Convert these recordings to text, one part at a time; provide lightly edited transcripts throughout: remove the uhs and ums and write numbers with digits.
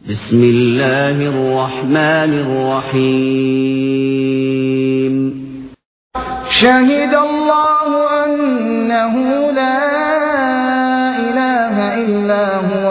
بسم الله الرحمن الرحيم. شهد الله أنه لا إله إلا هو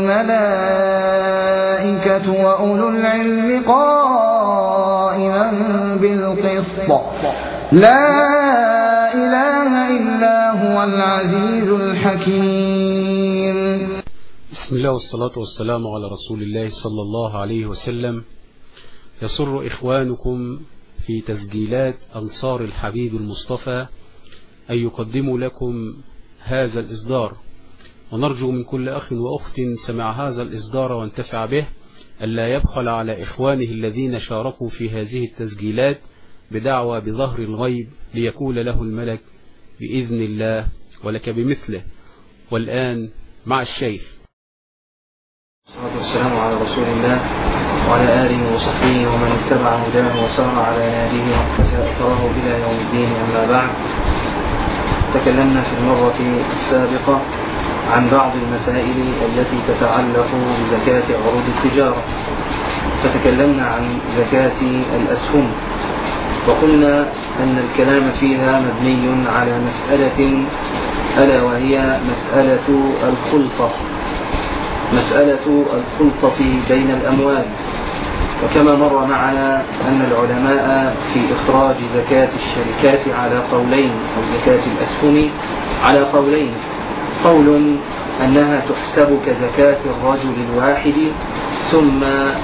والملائكة وأولو العلم قائما بالقسط لا إله إلا هو العزيز الحكيم. بسم الله والصلاة والسلام على رسول الله صلى الله عليه وسلم. يسر إخوانكم في تسجيلات أنصار الحبيب المصطفى أن يقدموا لكم هذا الإصدار، ونرجو من كل أخ وأخت سمع هذا الإصدار وانتفع به ألا يبخل على إخوانه الذين شاركوا في هذه التسجيلات بدعوى بظهر الغيب ليقول له الملك بإذن الله ولك بمثله. والآن مع الشيخ. والصلاة والسلام على رسول الله وعلى آله وصحبه ومن اتبع هداه وسار على نهجه واقتفى أثره إلى يوم الدين. أما بعد، تكلمنا في المرة السابقة عن بعض المسائل التي تتعلق بزكاة عروض التجارة، فتكلمنا عن زكاة الأسهم، وقلنا أن الكلام فيها مبني على مسألة ألا وهي مسألة الخلطة بين الأموال. وكما مر معنا أن العلماء في إخراج زكاة الشركات على قولين، أو زكاة الأسهم على قولين: قول أنها تحسب كزكاة الرجل الواحد ثم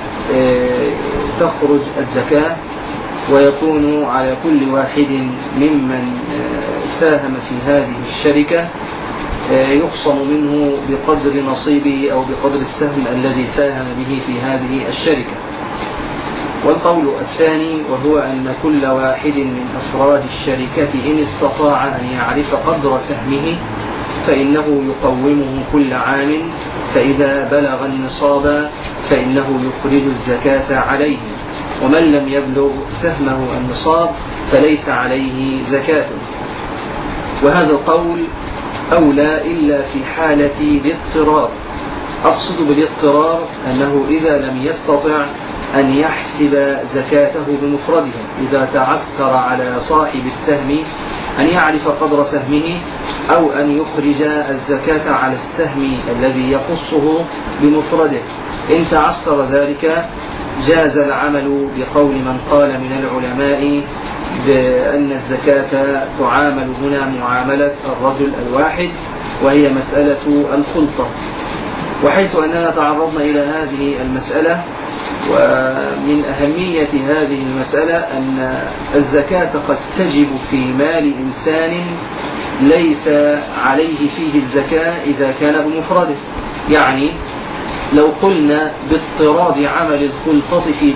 تخرج الزكاة، ويكون على كل واحد ممن ساهم في هذه الشركة يقسم منه بقدر نصيبه أو بقدر السهم الذي ساهم به في هذه الشركة. والقول الثاني وهو أن كل واحد من أفراد الشركة إن استطاع أن يعرف قدر سهمه فإنه يقومه كل عام، فإذا بلغ النصاب فإنه يخرج الزكاة عليه، ومن لم يبلغ سهمه النصاب فليس عليه زكاة. وهذا القول أولى إلا في حالة الاضطرار. أقصد بالاضطرار أنه إذا لم يستطع أن يحسب زكاته بمفردها، إذا تعسر على صاحب السهم أن يعرف قدر سهمه أو أن يخرج الزكاة على السهم الذي يقصه بمفرده. إن تعسر ذلك جاز العمل بقول من قال من العلماء بأن الزكاة تعامل هنا معاملة الرجل الواحد، وهي مسألة الخلطة. وحيث أننا تعرضنا إلى هذه المسألة، ومن أهمية هذه المسألة أن الزكاة قد تجب في مال إنسان ليس عليه فيه الزكاة إذا كان بمفرده. يعني لو قلنا باضطراد عمل الخلطة في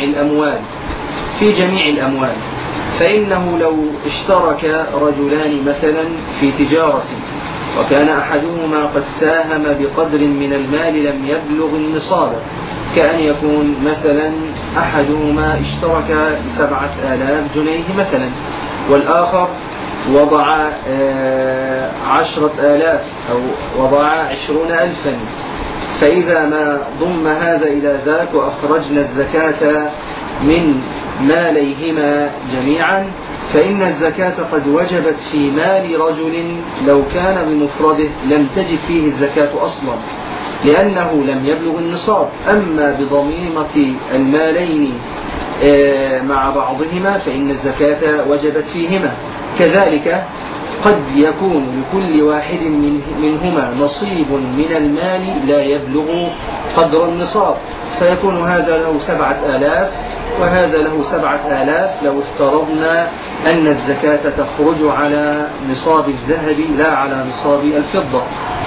جميع الأموال، فإنه لو اشترك رجلان مثلا في تجارة وكان أحدهما قد ساهم بقدر من المال لم يبلغ النصاب، كأن يكون مثلا أحدهما اشترك ب7,000 جنيه مثلا، والآخر وضع 10,000 أو وضع 20,000، فإذا ما ضم هذا إلى ذاك وأخرجنا الزكاة من ماليهما جميعا، فإن الزكاة قد وجبت في مال رجل لو كان بمفرده لم تجب فيه الزكاة أصلا، لأنه لم يبلغ النصاب. أما بضميمة المالين مع بعضهما فإن الزكاة وجبت فيهما. كذلك قد يكون لكل واحد منهما نصيب من المال لا يبلغ قدر النصاب، فيكون هذا له 7,000 وهذا له 7,000 لو افترضنا أن الزكاة تخرج على نصاب الذهب لا على نصاب الفضة.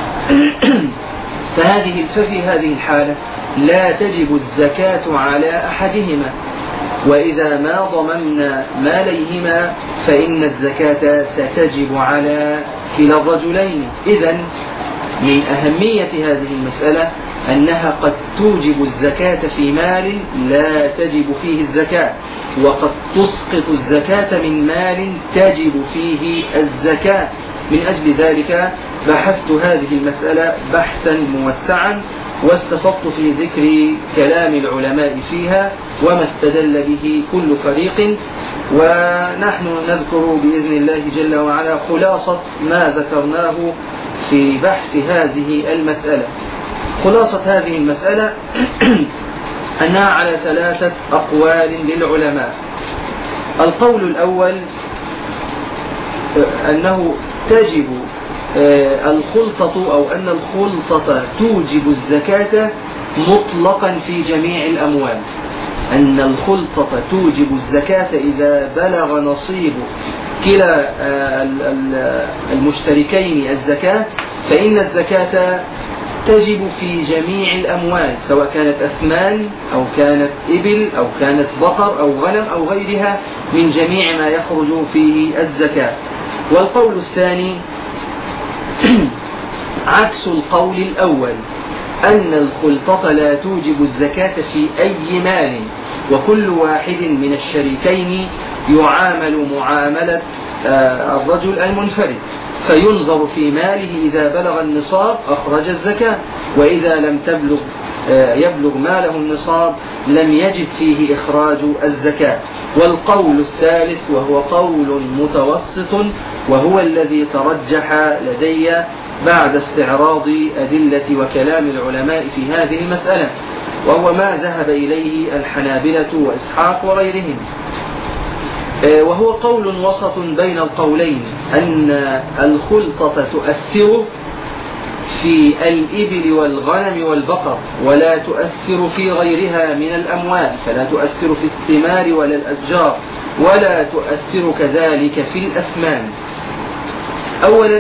ففي هذه الحالة لا تجب الزكاة على أحدهما، وإذا ما ضممنا ماليهما فإن الزكاة ستجب على كلا الرجلين. إذن من أهمية هذه المسألة أنها قد توجب الزكاة في مال لا تجب فيه الزكاة، وقد تسقط الزكاة من مال تجب فيه الزكاة. من أجل ذلك بحثت هذه المسألة بحثا موسعا، واستفضت في ذكر كلام العلماء فيها وما استدل به كل فريق، ونحن نذكر بإذن الله جل وعلا خلاصة ما ذكرناه في بحث هذه المسألة. خلاصة هذه المسألة أنها على 3 أقوال للعلماء. القول الأول أنه تجب الخلطة، أو أن الخلطة توجب الزكاة مطلقا في جميع الأموال، أن الخلطة توجب الزكاة إذا بلغ نصيب كلا المشتركين الزكاة، فإن الزكاة تجب في جميع الأموال، سواء كانت أثمان أو كانت إبل أو كانت بقر أو غنم أو غيرها من جميع ما يخرج فيه الزكاة. والقول الثاني عكس القول الأول، أن الخلطة لا توجب الزكاة في أي مال، وكل واحد من الشريكين يعامل معاملة الرجل المنفرد، فينظر في ماله إذا بلغ النصاب أخرج الزكاة، وإذا لم يبلغ ماله النصاب لم يجب فيه إخراج الزكاة. والقول الثالث وهو قول متوسط، وهو الذي ترجح لدي بعد استعراض أدلة وكلام العلماء في هذه المسألة، وهو ما ذهب إليه الحنابلة وإسحاق وغيرهم، وهو قول وسط بين القولين، أن الخلطة تؤثر في الإبل والغنم والبقر ولا تؤثر في غيرها من الأموال، فلا تؤثر في الثمار ولا الأشجار، ولا تؤثر كذلك في الأثمان. أولا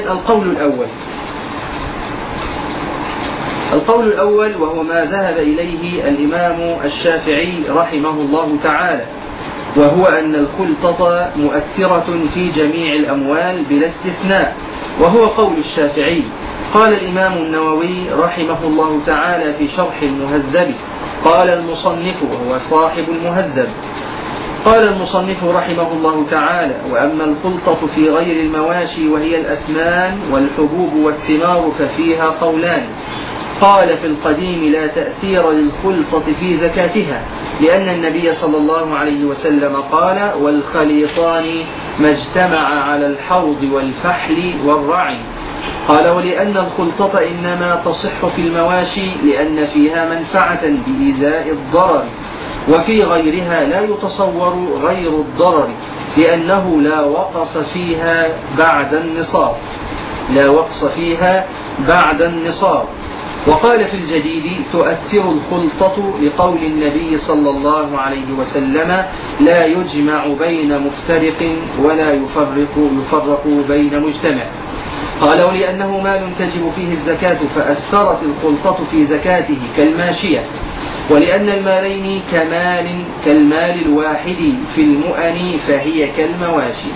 القول الأول وهو ما ذهب إليه الإمام الشافعي رحمه الله تعالى، وهو أن الخلطة مؤثرة في جميع الأموال بلا استثناء، وهو قول الشافعي. قال الإمام النووي رحمه الله تعالى في شرح المهذب، قال المصنف وهو صاحب المهذب، قال المصنف رحمه الله تعالى: وأما الخلطة في غير المواشي وهي الأثمان والحبوب والثمار ففيها قولان. قال في القديم: لا تأثير للخلطة في زكاتها، لأن النبي صلى الله عليه وسلم قال: والخليطان ما اجتمع على الحوض والفحل والرعي. قال: ولأن الخلطة إنما تصح في المواشي لأن فيها منفعة بإزاء الضرر، وفي غيرها لا يتصور غير الضرر، لأنه لا وقص فيها بعد النصاب. وقال في الجديد: تؤثر الخلطة لقول النبي صلى الله عليه وسلم: لا يجمع بين مفترق ولا يفرق بين مجتمع. قال: ولأنه مال تجب فيه الزكاة فأثرت الخلطة في زكاته كالماشية، ولأن المالين كالمال الواحد في المؤن فهي كالمواشي.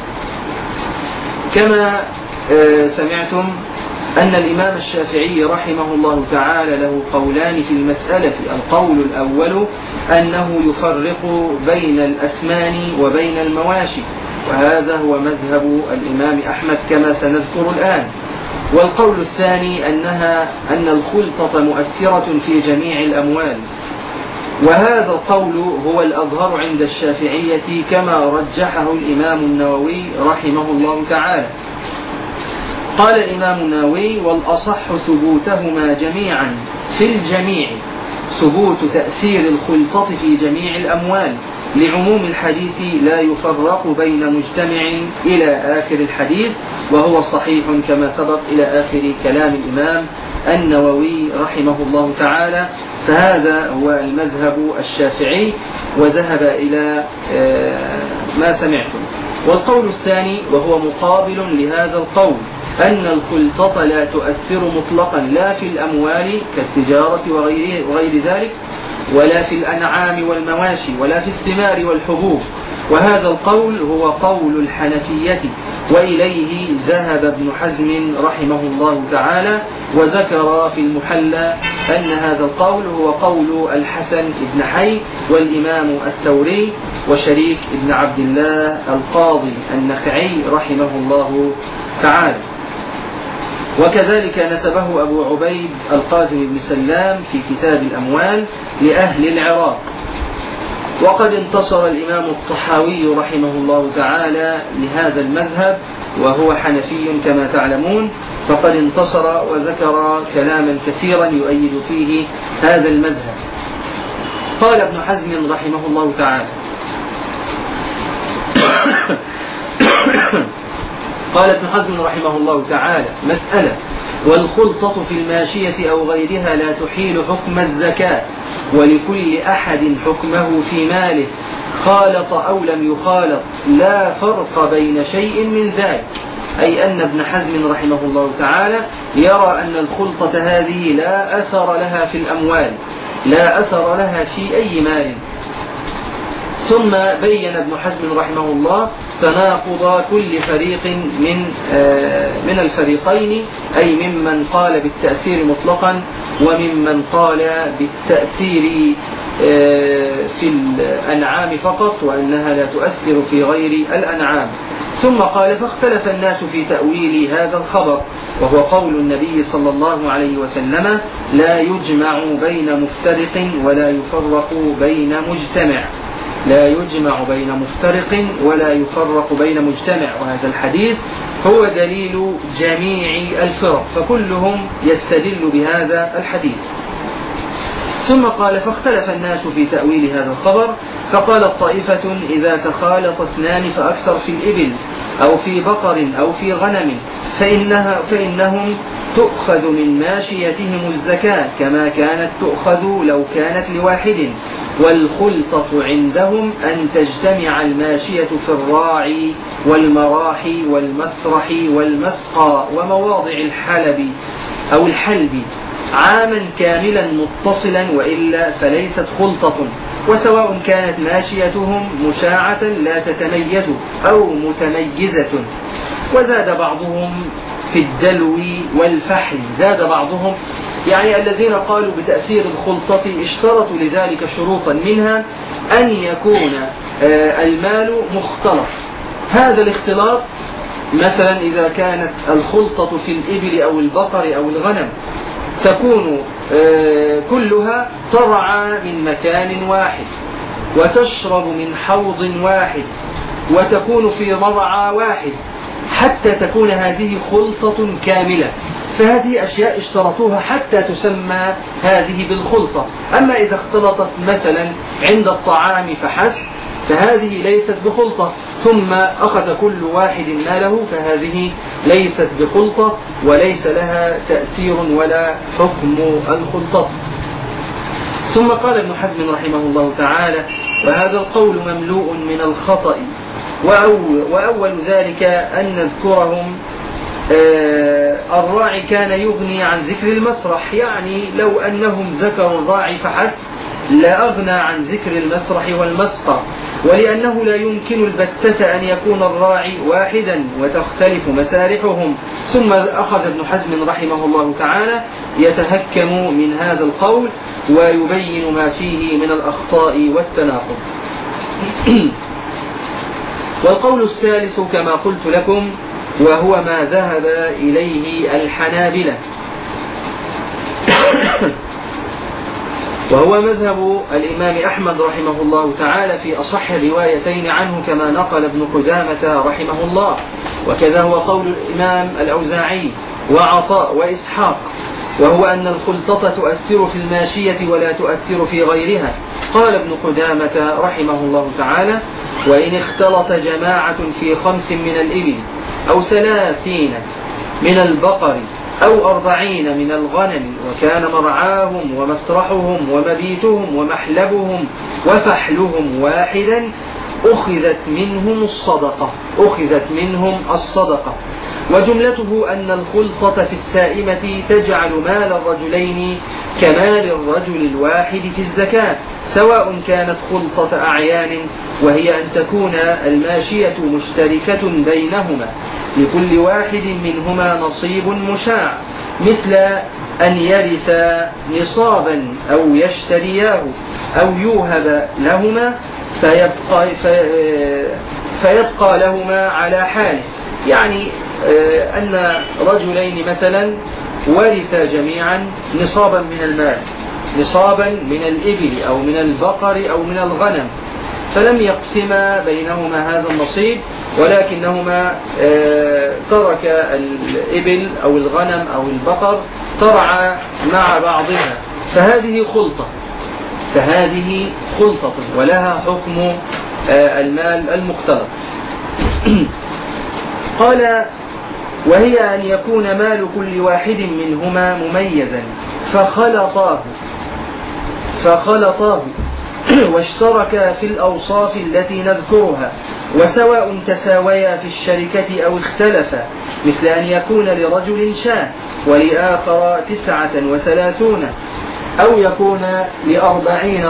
كما سمعتم أن الإمام الشافعي رحمه الله تعالى له قولان في المسألة. القول الأول أنه يفرق بين الأثمان وبين المواشي، وهذا هو مذهب الإمام أحمد كما سنذكر الآن. والقول الثاني أن الخلطة مؤثرة في جميع الأموال، وهذا القول هو الأظهر عند الشافعية كما رجحه الإمام النووي رحمه الله تعالى. قال الإمام النووي: والأصح ثبوتهما جميعا في الجميع، ثبوت تأثير الخلطة في جميع الأموال، لعموم الحديث لا يفرق بين مجتمع إلى آخر الحديث، وهو صحيح كما سبق إلى آخر كلام الإمام النووي رحمه الله تعالى. فهذا هو المذهب الشافعي، وذهب إلى ما سمعتم. والقول الثاني وهو مقابل لهذا القول، أن الخلطة لا تؤثر مطلقا لا في الأموال كالتجارة وغير ذلك، ولا في الأنعام والمواشي، ولا في الثمار والحبوب. وهذا القول هو قول الحنفية، وإليه ذهب ابن حزم رحمه الله تعالى، وذكر في المحلى أن هذا القول هو قول الحسن بن حي والإمام الثوري وشريك بن عبد الله القاضي النخعي رحمه الله تعالى. وكذلك نسبه أبو عبيد القاسم بن سلام في كتاب الأموال لأهل العراق. وقد انتصر الإمام الطحاوي رحمه الله تعالى لهذا المذهب، وهو حنفي كما تعلمون، فقد انتصر وذكر كلاما كثيرا يؤيد فيه هذا المذهب. قال ابن حزم رحمه الله تعالى قال ابن حزم رحمه الله تعالى: مسألة: والخلطة في الماشية أو غيرها لا تحيل حكم الزكاة، ولكل أحد حكمه في ماله، خالط أو لم يخالط، لا فرق بين شيء من ذلك. أي أن ابن حزم رحمه الله تعالى يرى أن الخلطة هذه لا أثر لها في الأموال، لا أثر لها في أي مال. ثم بين ابن حزم رحمه الله تناقض كل فريق من الفريقين، أي ممن قال بالتأثير مطلقا وممن قال بالتأثير في الأنعام فقط، وأنها لا تؤثر في غير الأنعام. ثم قال: فاختلف الناس في تأويل هذا الخبر، وهو قول النبي صلى الله عليه وسلم: لا يجمع بين مفترق ولا يفرق بين مجتمع. لا يجمع بين مفترق ولا يفرق بين مجتمع. وهذا الحديث هو دليل جميع الفرق، فكلهم يستدل بهذا الحديث. ثم قال: فاختلف الناس في تأويل هذا الخبر، فقالت طائفة: إذا تخالط اثنان فأكثر في الإبل أو في بقر أو في غنم فإنهم تؤخذ من ماشيتهم الزكاة كما كانت تؤخذ لو كانت لواحد، والخلطة عندهم أن تجتمع الماشية في الراعي والمراح والمسرح والمسقى ومواضع الحلب أو الحلب عاما كاملا متصلا، وإلا فليست خلطة. وسواء كانت ماشيتهم مشاعة لا تتميز أو متميزة. وزاد بعضهم في الدلو والفحل، زاد بعضهم يعني الذين قالوا بتأثير الخلطة اشترطوا لذلك شروطا، منها أن يكون المال مختلط. هذا الاختلاط مثلا إذا كانت الخلطة في الإبل أو البقر أو الغنم تكون كلها ترعى من مكان واحد وتشرب من حوض واحد وتكون في مرعى واحد حتى تكون هذه خلطة كاملة، فهذه أشياء اشترطوها حتى تسمى هذه بالخلطة. أما إذا اختلطت مثلا عند الطعام فحسب فهذه ليست بخلطة، ثم أخذ كل واحد ماله فهذه ليست بخلطة وليس لها تأثير ولا حكم الخلطة. ثم قال ابن حزم رحمه الله تعالى: وهذا القول مملوء من الخطأ، وأول ذلك أن نذكرهم الراعي كان يغني عن ذكر المسرح، يعني لو أنهم ذكروا الراعي فحسب لا أغنى عن ذكر المسرح والمسقى، ولأنه لا يمكن البتة أن يكون الراعي واحدا وتختلف مسارحهم. ثم أخذ ابن حزم رحمه الله تعالى يتهكم من هذا القول ويبين ما فيه من الأخطاء والتناقض. والقول الثالث كما قلت لكم وهو ما ذهب إليه الحنابلة، وهو مذهب الإمام أحمد رحمه الله تعالى في أصح روايتين عنه كما نقل ابن قدامة رحمه الله، وكذا هو قول الإمام الأوزاعي وعطاء وإسحاق، وهو أن الخلطة تؤثر في الماشية ولا تؤثر في غيرها. قال ابن قدامة رحمه الله تعالى: وإن اختلط جماعة في 5 من الإبل أو 30 من البقر أو 40 من الغنم وكان مرعاهم ومسرحهم ومبيتهم ومحلبهم وفحلهم واحدا أخذت منهم الصدقة. وجملته أن الخلطة في السائمة تجعل مال الرجلين كمال الرجل الواحد في الزكاة، سواء كانت خلطة أعيان وهي أن تكون الماشية مشتركة بينهما لكل واحد منهما نصيب مشاع، مثل أن يرث نصابا أو يشترياه أو يوهب لهما فيبقى لهما على حاله. يعني أن رجلين مثلا ورثا جميعا نصابا من المال، نصابا من الإبل أو من البقر أو من الغنم، فلم يقسما بينهما هذا النصيب، ولكنهما ترك الإبل أو الغنم أو البقر ترعى مع بعضها، فهذه خلطة ولها حكم المال المختلط. قال: وهي أن يكون مال كل واحد منهما مميزا فخلطاه واشتركا في الأوصاف التي نذكرها، وسواء تساويا في الشركة أو اختلفا، مثل أن يكون لرجل شاة ولآخر 39، أو يكون ل40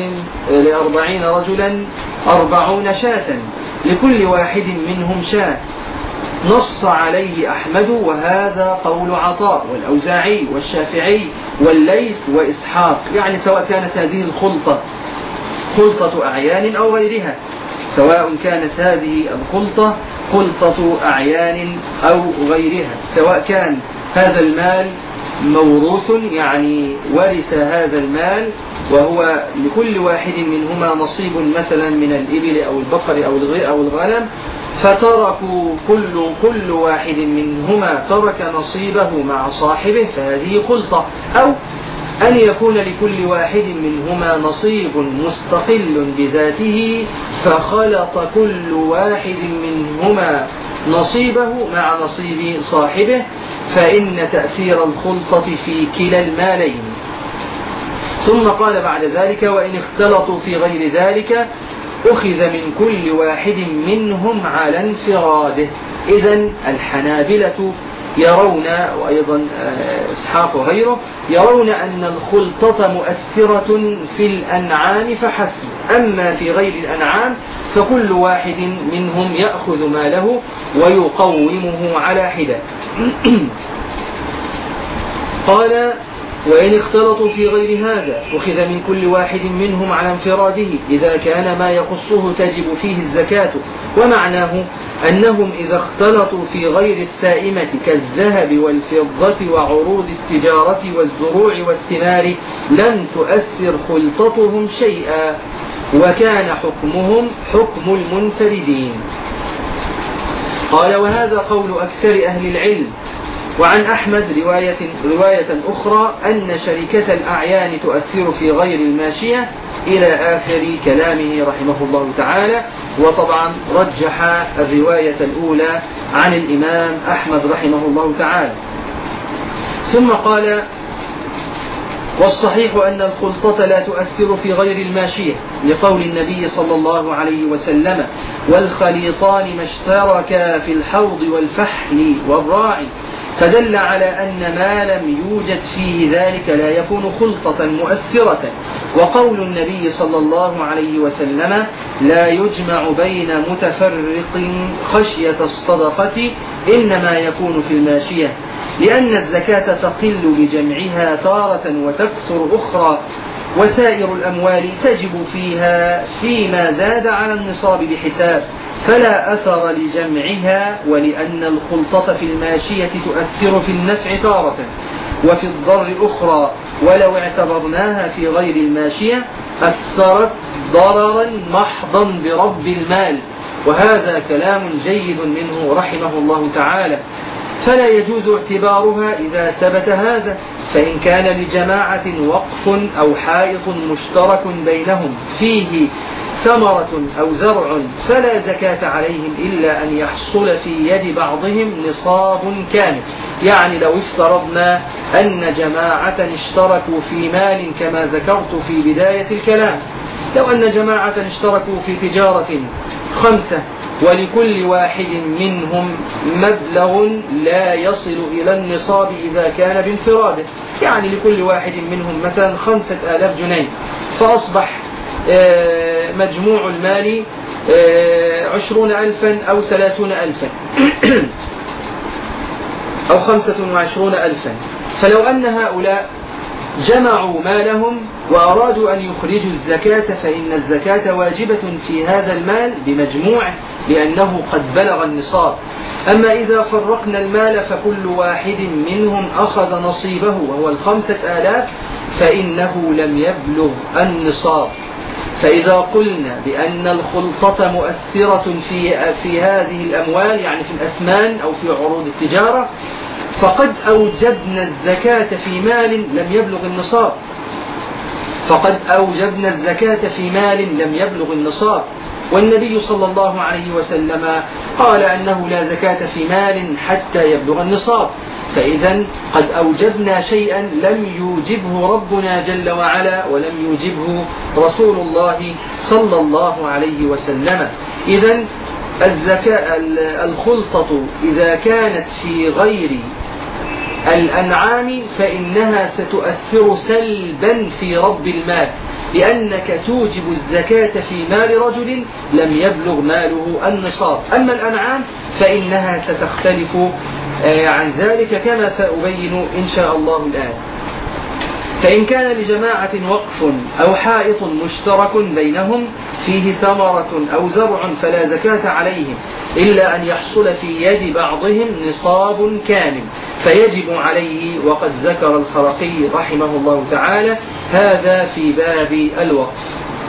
رجلا 40 شاة، لكل واحد منهم شاة. نص عليه أحمد، وهذا قول عطاء والأوزاعي والشافعي والليث وإسحاق، يعني سواء كانت هذه خلطة أعيان أو غيرها، سواء كانت هذه الخلطة خلطة أعيان أو غيرها، سواء كان هذا المال موروث، يعني ورث هذا المال وهو لكل واحد منهما نصيب مثلا من الإبل أو البقر أو الغنم، فتركوا كل واحد منهما ترك نصيبه مع صاحبه، فهذه خلطة. أو أن يكون لكل واحد منهما نصيب مستقل بذاته، فخلط كل واحد منهما نصيبه مع نصيب صاحبه، فإن تأثير الخلطة في كلا المالين. ثم قال بعد ذلك: وإن اختلطوا في غير ذلك أخذ من كل واحد منهم على انفراده. إذن الحنابلة يرون، وأيضا إسحاق وغيره، يرون أن الخلطة مؤثرة في الأنعام فحسب، أما في غير الأنعام فكل واحد منهم يأخذ ماله ويقومه على حدة. قال: وإن اختلطوا في غير هذا أخذ من كل واحد منهم على انفراده، إذا كان ما يخصه تجب فيه الزكاة. ومعناه أنهم إذا اختلطوا في غير السائمة كالذهب والفضة وعروض التجارة والزروع والثمار لم تؤثر خلطتهم شيئا، وكان حكمهم حكم المنفردين. قال: وهذا قول أكثر أهل العلم. وعن أحمد رواية أخرى أن شركة الأعيان تؤثر في غير الماشية، إلى آخر كلامه رحمه الله تعالى. وطبعا رجح الرواية الأولى عن الإمام أحمد رحمه الله تعالى. ثم قال: والصحيح أن الخلطة لا تؤثر في غير الماشية، لقول النبي صلى الله عليه وسلم: والخليطان ما اشتركا في الحوض والفحل والراعي، فدل على أن ما لم يوجد فيه ذلك لا يكون خلطة مؤثرة. وقول النبي صلى الله عليه وسلم: لا يجمع بين متفرق خشية الصدقة، إنما يكون في الماشية، لأن الزكاة تقل بجمعها تارة وتكثر أخرى، وسائر الأموال تجب فيها فيما زاد على النصاب بحساب، فلا أثر لجمعها. ولأن الخلطة في الماشية تؤثر في النفع تارة وفي الضر أخرى، ولو اعتبرناها في غير الماشية أثرت ضررا محضا برب المال. وهذا كلام جيد منه رحمه الله تعالى، فلا يجوز اعتبارها إذا ثبت هذا. فإن كان لجماعة وقف أو حائط مشترك بينهم فيه ثمرة أو زرع فلا زكاة عليهم إلا أن يحصل في يد بعضهم نصاب كامل. يعني لو افترضنا أن جماعة اشتركوا في مال كما ذكرت في بداية الكلام، لو أن جماعة اشتركوا في تجارة 5 ولكل واحد منهم مبلغ لا يصل إلى النصاب إذا كان بانفراده، يعني لكل واحد منهم مثلا 5000 جنيه، فأصبح مجموع المال 20,000 أو 30,000 أو 25,000. فلو أن هؤلاء جمعوا مالهم وأرادوا أن يخرجوا الزكاة، فإن الزكاة واجبة في هذا المال بمجموعه، لأنه قد بلغ النصاب. أما إذا فرقنا المال فكل واحد منهم أخذ نصيبه وهو 5000 فإنه لم يبلغ النصاب. فإذا قلنا بأن الخلطة مؤثرة في هذه الأموال يعني في الأثمان أو في عروض التجارة فقد أوجبنا الزكاة في مال لم يبلغ النصاب. والنبي صلى الله عليه وسلم قال أنه لا زكاة في مال حتى يبلغ النصاب. فإذا قد أوجبنا شيئا لم يوجبه ربنا جل وعلا ولم يوجبه رسول الله صلى الله عليه وسلم. إذن الزكاة الخلطة إذا كانت في غير الأنعام فإنها ستؤثر سلبا في رب المال، لأنك توجب الزكاة في مال رجل لم يبلغ ماله النصاب. أما الأنعام فإنها ستختلف عن ذلك كما سأبين إن شاء الله الآن. فإن كان لجماعة وقف أو حائط مشترك بينهم فيه ثمرة أو زرع فلا زكاة عليهم إلا أن يحصل في يد بعضهم نصاب كامل فيجب عليه، وقد ذكر الخرقي رحمه الله تعالى هذا في باب الوقف.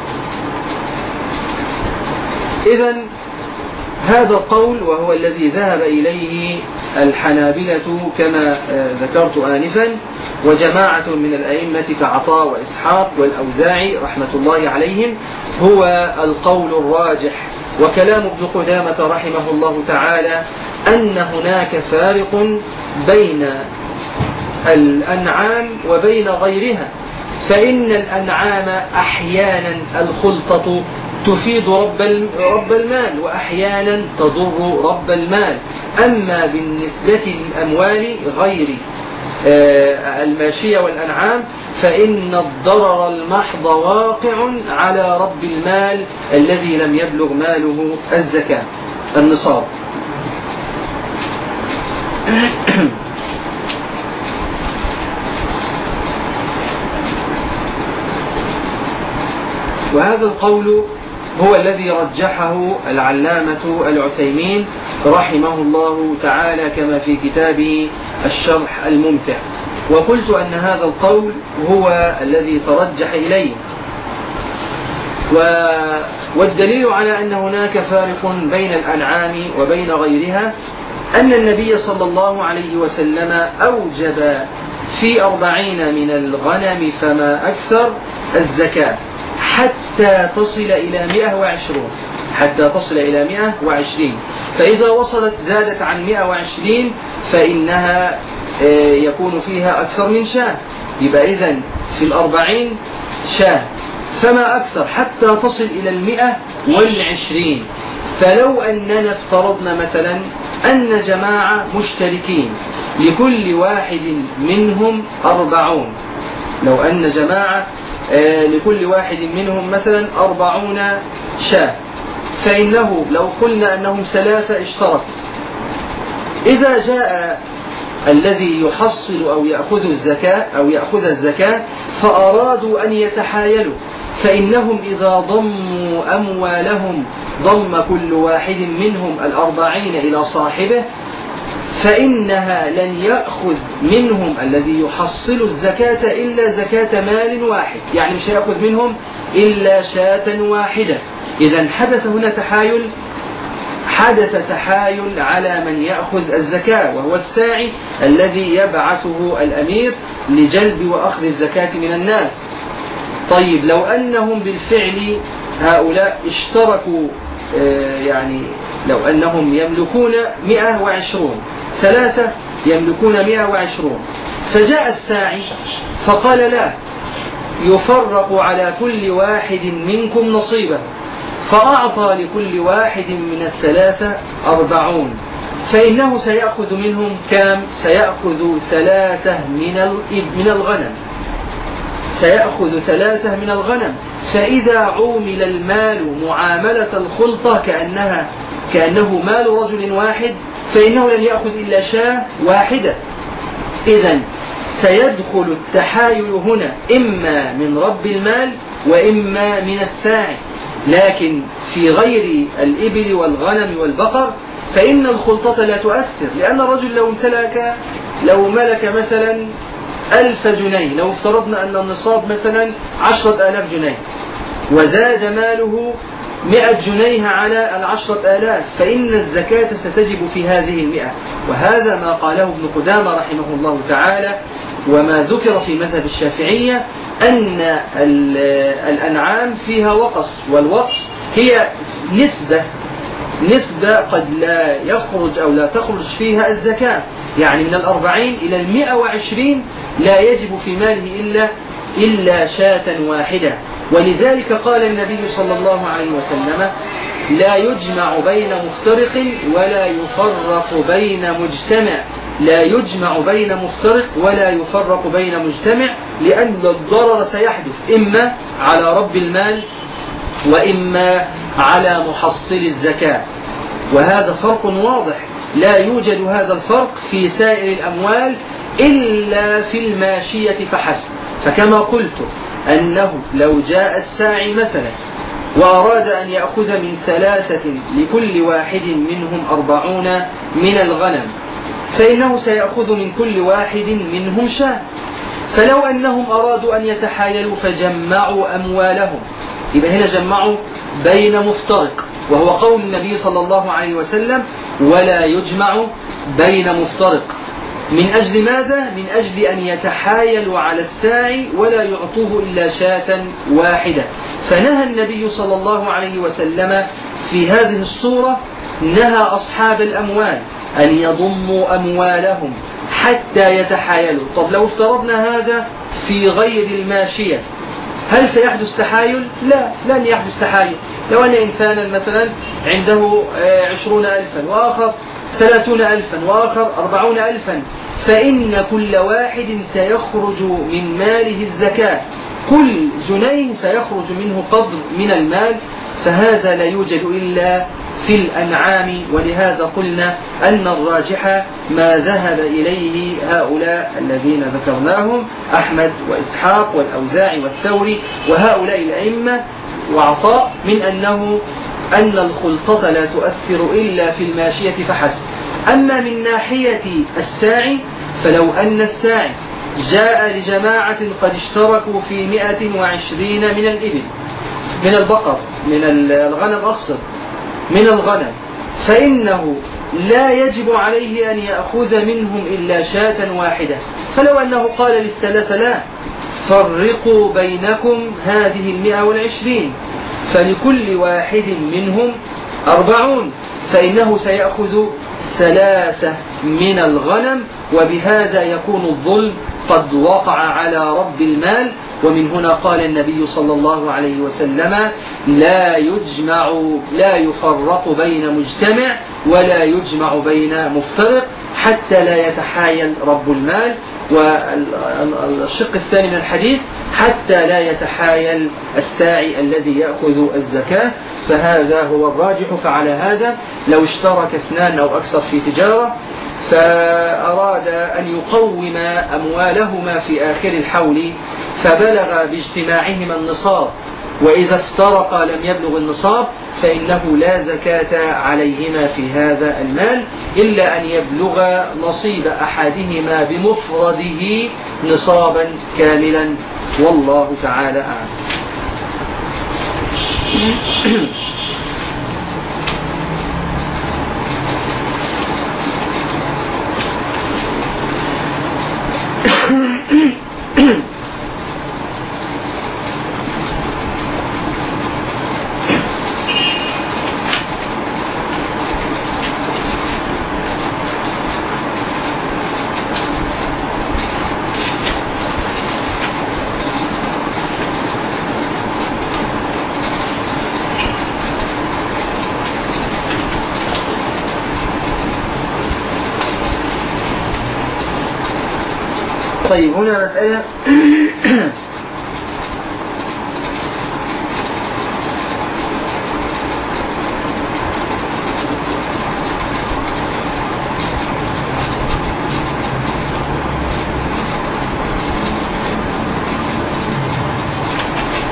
إذن هذا القول وهو الذي ذهب إليه الحنابلة كما ذكرت آنفا وجماعة من الأئمة كعطاء وإسحاق والأوزاعي رحمة الله عليهم هو القول الراجح. وكلام ابن قدامة رحمه الله تعالى أن هناك فارق بين الأنعام وبين غيرها، فإن الأنعام أحيانا الخلطة تفيد رب المال وأحيانا تضر رب المال. أما بالنسبة للأموال غير الماشية والأنعام فإن الضرر المحض واقع على رب المال الذي لم يبلغ ماله الزكاة النصاب. وهذا القول هو الذي رجحه العلامة العثيمين رحمه الله تعالى كما في كتابه الشرح الممتع. وقلت أن هذا القول هو الذي ترجح إليه. والدليل على أن هناك فارق بين الأنعام وبين غيرها أن النبي صلى الله عليه وسلم أوجب في 40 من الغنم فما أكثر الزكاة حتى تصل إلى 120. فإذا وصلت زادت عن 120 فإنها يكون فيها أكثر من شاة، يبقى إذن في 40 شاة فما أكثر حتى تصل إلى 120. فلو أننا افترضنا مثلا أن جماعة مشتركين لكل واحد منهم 40، لو أن جماعة لكل واحد منهم مثلا 40 شاة، فإنه لو قلنا أنهم 3 اشتركوا، إذا جاء الذي يحصل أو يأخذ الزكاة فأرادوا أن يتحايلوا، فإنهم إذا ضموا أموالهم ضم كل واحد منهم 40 إلى صاحبه فإنها لن يأخذ منهم الذي يحصل الزكاة إلا زكاة مال واحد، يعني مش يأخذ منهم إلا شاة واحدة. إذن حدث هنا تحايل على من يأخذ الزكاة وهو الساعي الذي يبعثه الأمير لجلب وأخذ الزكاة من الناس. طيب لو أنهم بالفعل هؤلاء اشتركوا، يعني لو أنهم يملكون 120، 3 يملكون 120، فجاء الساعي فقال لا، يفرق على كل واحد منكم نصيبه، فأعطى لكل واحد من 3 40، فإنه سيأخذ منهم كام؟ سيأخذ 3 من الغنم. فإذا عومل المال معاملة الخلطة كأنه مال رجل واحد فإنه لن يأخذ إلا شاة واحدة. إذن سيدخل التحايل هنا إما من رب المال وإما من الساعي، لكن في غير الإبل والغنم والبقر فإن الخلطة لا تؤثر، لأن الرجل لو ملك مثلا 1000 جنيه، لو افترضنا أن النصاب مثلا 10,000 جنيه وزاد ماله 100 جنيه على 10,000، فإن الزكاة ستجب في هذه 100. وهذا ما قاله ابن قدامة رحمه الله تعالى، وما ذكر في مذهب الشافعية أن الأنعام فيها وقص، والوقص هي نسبة قد لا يخرج أو لا تخرج فيها الزكاة، يعني من 40 إلى 120 لا يجب في ماله إلا شاة واحدة. ولذلك قال النبي صلى الله عليه وسلم: لا يجمع بين مفترق ولا يفرق بين مجتمع، لا يجمع بين مفترق ولا يفرق بين مجتمع، لأن الضرر سيحدث إما على رب المال وإما على محصل الزكاة، وهذا فرق واضح. لا يوجد هذا الفرق في سائر الأموال إلا في الماشية فحسب. فكما قلت أنه لو جاء الساعي مثلا وأراد أن يأخذ من 3 لكل واحد منهم 40 من الغنم، فإنه سيأخذ من كل واحد منهم شاة. فلو أنهم أرادوا أن يتحايلوا فجمعوا أموالهم، يبقى هنا جمعوا بين مفترق، وهو قول النبي صلى الله عليه وسلم: ولا يجمع بين مفترق. من أجل ماذا؟ من أجل أن يتحايلوا على الساعي ولا يعطوه إلا شاة واحدة. فنهى النبي صلى الله عليه وسلم في هذه الصورة، نهى أصحاب الأموال أن يضموا أموالهم حتى يتحايلوا. طب لو افترضنا هذا في غير الماشية، هل سيحدث تحايل؟ لا، لن يحدث تحايل. لو أن إنسانا مثلا عنده 20,000 وآخر 30,000 وآخر 40,000، فإن كل واحد سيخرج من ماله الزكاة، كل جنيه سيخرج منه قدر من المال، فهذا لا يوجد إلا في الأنعام. ولهذا قلنا أن الراجح ما ذهب إليه هؤلاء الذين ذكرناهم، أحمد وإسحاق والأوزاعي والثوري وهؤلاء الأئمة وعطاء، من أن الخلطة لا تؤثر إلا في الماشية فحسب. أما من ناحية الساعي، فلو أن الساعي جاء لجماعة قد اشتركوا في 120 من الإبل، من البقر، من الغنم أقصد، من الغنم، فإنه لا يجب عليه أن يأخذ منهم إلا شاة واحدة. فلو أنه قال للثلاثة: لا، فرقوا بينكم هذه 120، فلكل واحد منهم 40، فإنه سيأخذ 3 من الغنم، وبهذا يكون الظلم قد وقع على رب المال. ومن هنا قال النبي صلى الله عليه وسلم: لا يفرق بين مجتمع ولا يجمع بين مفترق حتى لا يتحايل رب المال. والشق الثاني من الحديث: حتى لا يتحايل الساعي الذي يأخذ الزكاة. فهذا هو الراجح. فعلى هذا لو اشترك 2 أو أكثر في تجارة فأراد أن يقوم أموالهما في آخر الحول، فبلغ باجتماعهما النصاب، وإذا افترقا لم يبلغ النصاب، فإنه لا زكاة عليهما في هذا المال إلا أن يبلغ نصيب أحدهما بمفرده نصابا كاملا، والله تعالى أعلم. طيب، هنا مسألة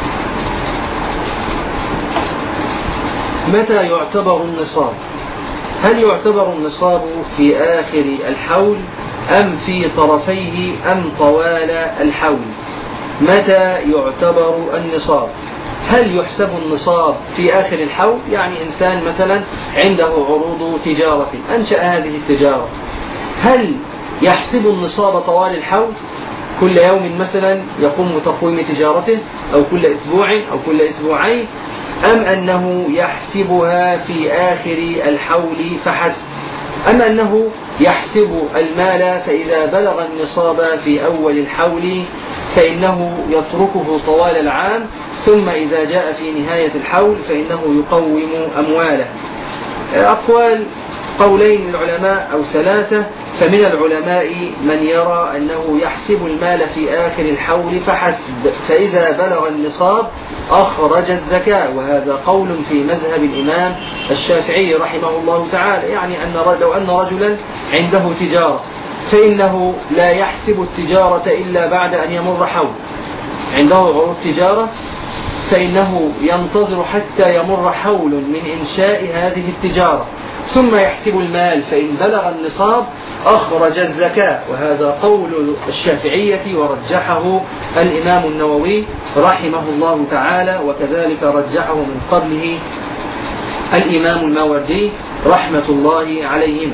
متى يعتبر النصاب؟ هل يعتبر النصاب في آخر الحول أم في طرفيه أم طوال الحول؟ متى يعتبر النصاب؟ هل يحسب النصاب في آخر الحول؟ يعني إنسان مثلا عنده عروض تجارة أنشأ هذه التجارة، هل يحسب النصاب طوال الحول كل يوم مثلا يقوم بتقويم تجارته، أو كل أسبوع أو كل أسبوعين، أم أنه يحسبها في آخر الحول فحسب، أم أنه يحسب المال فإذا بلغ النصاب في أول الحول فإنه يتركه طوال العام، ثم إذا جاء في نهاية الحول فإنه يقوم أمواله؟ أقوال قولين العلماء أو ثلاثة. فمن العلماء من يرى أنه يحسب المال في آخر الحول فحسب، فإذا بلغ النصاب أخرج الزكاة، وهذا قول في مذهب الإمام الشافعي رحمه الله تعالى. يعني لو أن رجلا عنده تجارة فإنه لا يحسب التجارة إلا بعد أن يمر حول، عنده عروض تجارة فإنه ينتظر حتى يمر حول من إنشاء هذه التجارة ثم يحسب المال، فإن بلغ النصاب أخرج الزكاة، وهذا قول الشافعية ورجحه الإمام النووي رحمه الله تعالى، وكذلك رجحه من قبله الإمام الماوردي رحمة الله عليهم.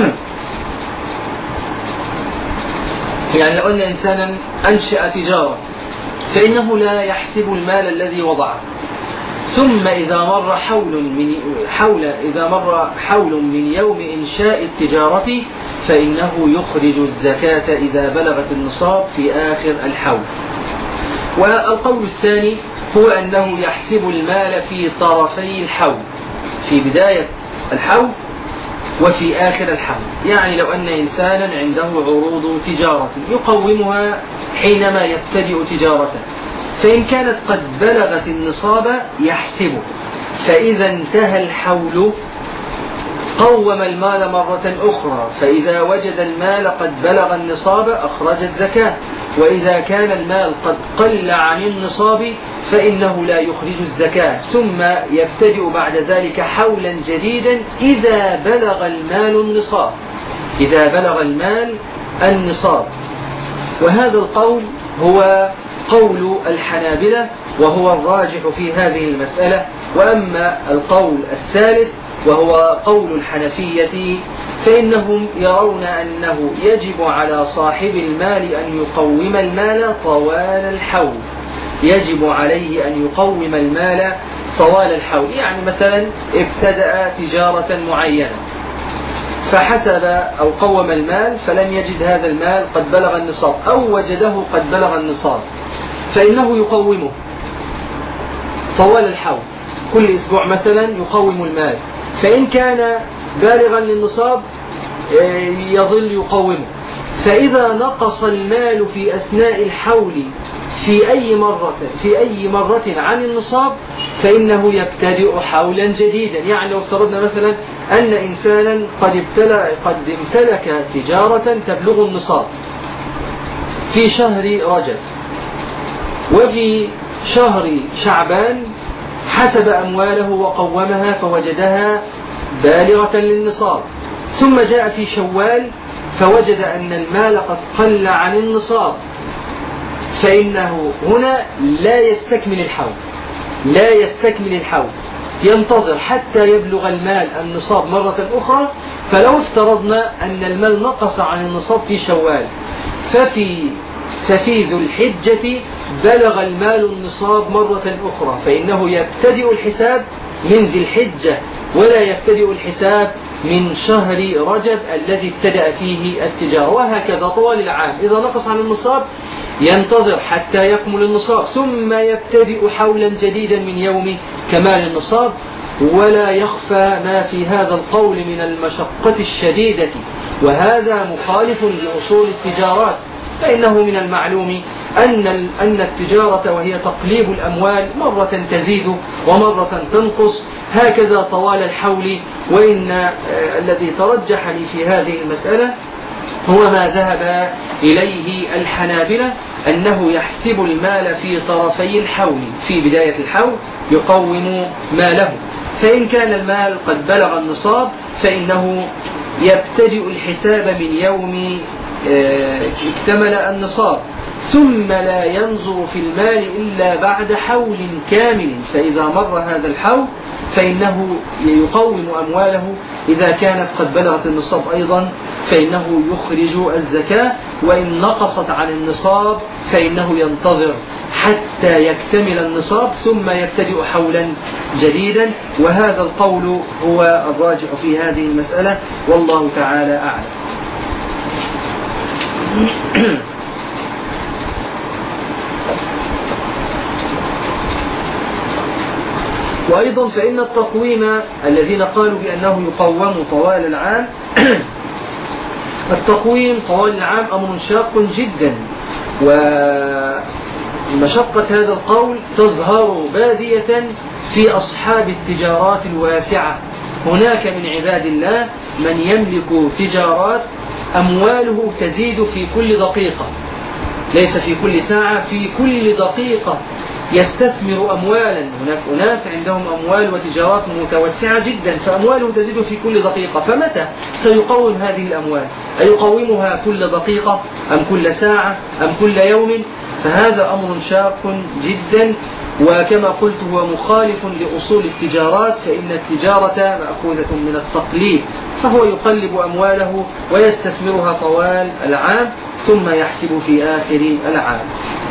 يعني لو أن إنسانا أنشأ تجارة فإنه لا يحسب المال الذي وضعه، ثم إذا مر حول من يوم إنشاء التجارة فإنه يخرج الزكاة إذا بلغت النصاب في آخر الحول. والقول الثاني هو أنه يحسب المال في طرفي الحول، في بداية الحول وفي آخر الحول. يعني لو أن إنسانا عنده عروض تجارة يقومها حينما يبتدئ تجارته، فإن كانت قد بلغت النصاب يحسبه، فإذا انتهى الحول قوم المال مرة أخرى، فإذا وجد المال قد بلغ النصاب أخرج الزكاة، وإذا كان المال قد قل عن النصاب فإنه لا يخرج الزكاة، ثم يبتدئ بعد ذلك حولا جديدا إذا بلغ المال النصاب، إذا بلغ المال النصاب. وهذا القول هو قول الحنابلة وهو الراجح في هذه المسألة. وأما القول الثالث وهو قول الحنفية فإنهم يرون أنه يجب على صاحب المال أن يقوم المال طوال الحول، يجب عليه أن يقوم المال طوال الحول. يعني مثلا ابتدأ تجارة معينة فحسب أو قوم المال فلم يجد هذا المال قد بلغ النصاب، أو وجده قد بلغ النصاب، فإنه يقومه طوال الحول، كل أسبوع مثلا يقوم المال، فإن كان بالغا للنصاب يظل يقومه، فإذا نقص المال في أثناء الحول في أي مرة عن النصاب فإنه يبتدئ حولا جديدا. يعني لو افترضنا مثلا أن إنسانا قد امتلك تجارة تبلغ النصاب في شهر رجب، وفي شهر شعبان حسب أمواله وقومها فوجدها بالغة للنصاب، ثم جاء في شوال فوجد أن المال قد قل عن النصاب، فإنه هنا لا يستكمل الحول، ينتظر حتى يبلغ المال النصاب مرة أخرى. فلو افترضنا أن المال نقص عن النصاب في شوال، ففي ذو الحجة بلغ المال النصاب مرة أخرى، فإنه يبتدئ الحساب من ذي الحجة ولا يبتدئ الحساب من شهر رجب الذي ابتدأ فيه التجارة، وهكذا طوال العام. إذا نقص عن النصاب ينتظر حتى يكمل النصاب ثم يبتدئ حولا جديدا من يوم كمال النصاب. ولا يخفى ما في هذا القول من المشقة الشديدة، وهذا مخالف لأصول التجارات، فإنه من المعلوم أن التجارة وهي تقليب الأموال مرة تزيد ومرة تنقص هكذا طوال الحول. وإن الذي ترجح لي في هذه المسألة هو ما ذهب إليه الحنابلة، أنه يحسب المال في طرفي الحول، في بداية الحول يقوم ماله، فإن كان المال قد بلغ النصاب فإنه يبتدئ الحساب من يوم اكتمل النصاب، ثم لا ينظر في المال إلا بعد حول كامل، فإذا مر هذا الحول فإنه يقوم أمواله. إذا كانت قد بلغت النصاب أيضا فإنه يخرج الزكاة، وإن نقصت عن النصاب فإنه ينتظر حتى يكتمل النصاب ثم يبتدئ حولا جديدا. وهذا القول هو الراجح في هذه المسألة، والله تعالى أعلم. وأيضا فإن التقويم الذين قالوا بأنه يقوم طوال العام التقويم طوال العام أمر شاق جدا، ومشقة هذا القول تظهر بادية في أصحاب التجارات الواسعة. هناك من عباد الله من يملك تجارات أمواله تزيد في كل دقيقة، ليس في كل ساعة، في كل دقيقة يستثمر أموالا. هناك أناس عندهم أموال وتجارات متوسعة جدا، فأمواله تزيد في كل دقيقة. فمتى سيقوم هذه الأموال؟ أيقومها كل دقيقة أم كل ساعة أم كل يوم؟ فهذا أمر شاق جدا، وكما قلت هو مخالف لأصول التجارات، فإن التجارة مأخوذة من التقليب، فهو يقلب أمواله ويستثمرها طوال العام ثم يحسب في آخر العام.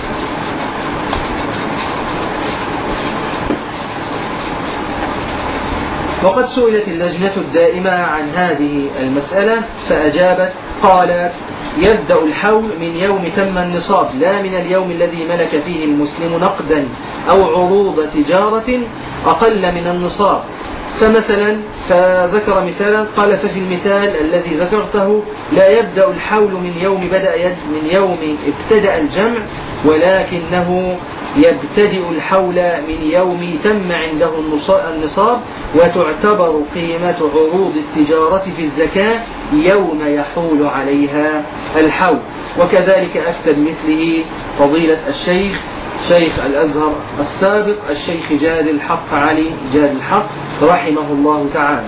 وقد سئلت اللجنة الدائمة عن هذه المسألة فأجابت قالت: يبدأ الحول من يوم تم النصاب، لا من اليوم الذي ملك فيه المسلم نقدا أو عروض تجارة أقل من النصاب. فمثلا فذكر مثالا قال: ففي المثال الذي ذكرته لا يبدأ الحول من يوم ابتدأ الجمع، ولكنه يبتدئ الحول من يوم تم عنده النصاب، وتعتبر قيمة عروض التجارة في الزكاة يوم يحول عليها الحول. وكذلك أفتى بمثله فضيلة الشيخ شيخ الأزهر السابق الشيخ جاد الحق علي جاد الحق رحمه الله تعالى.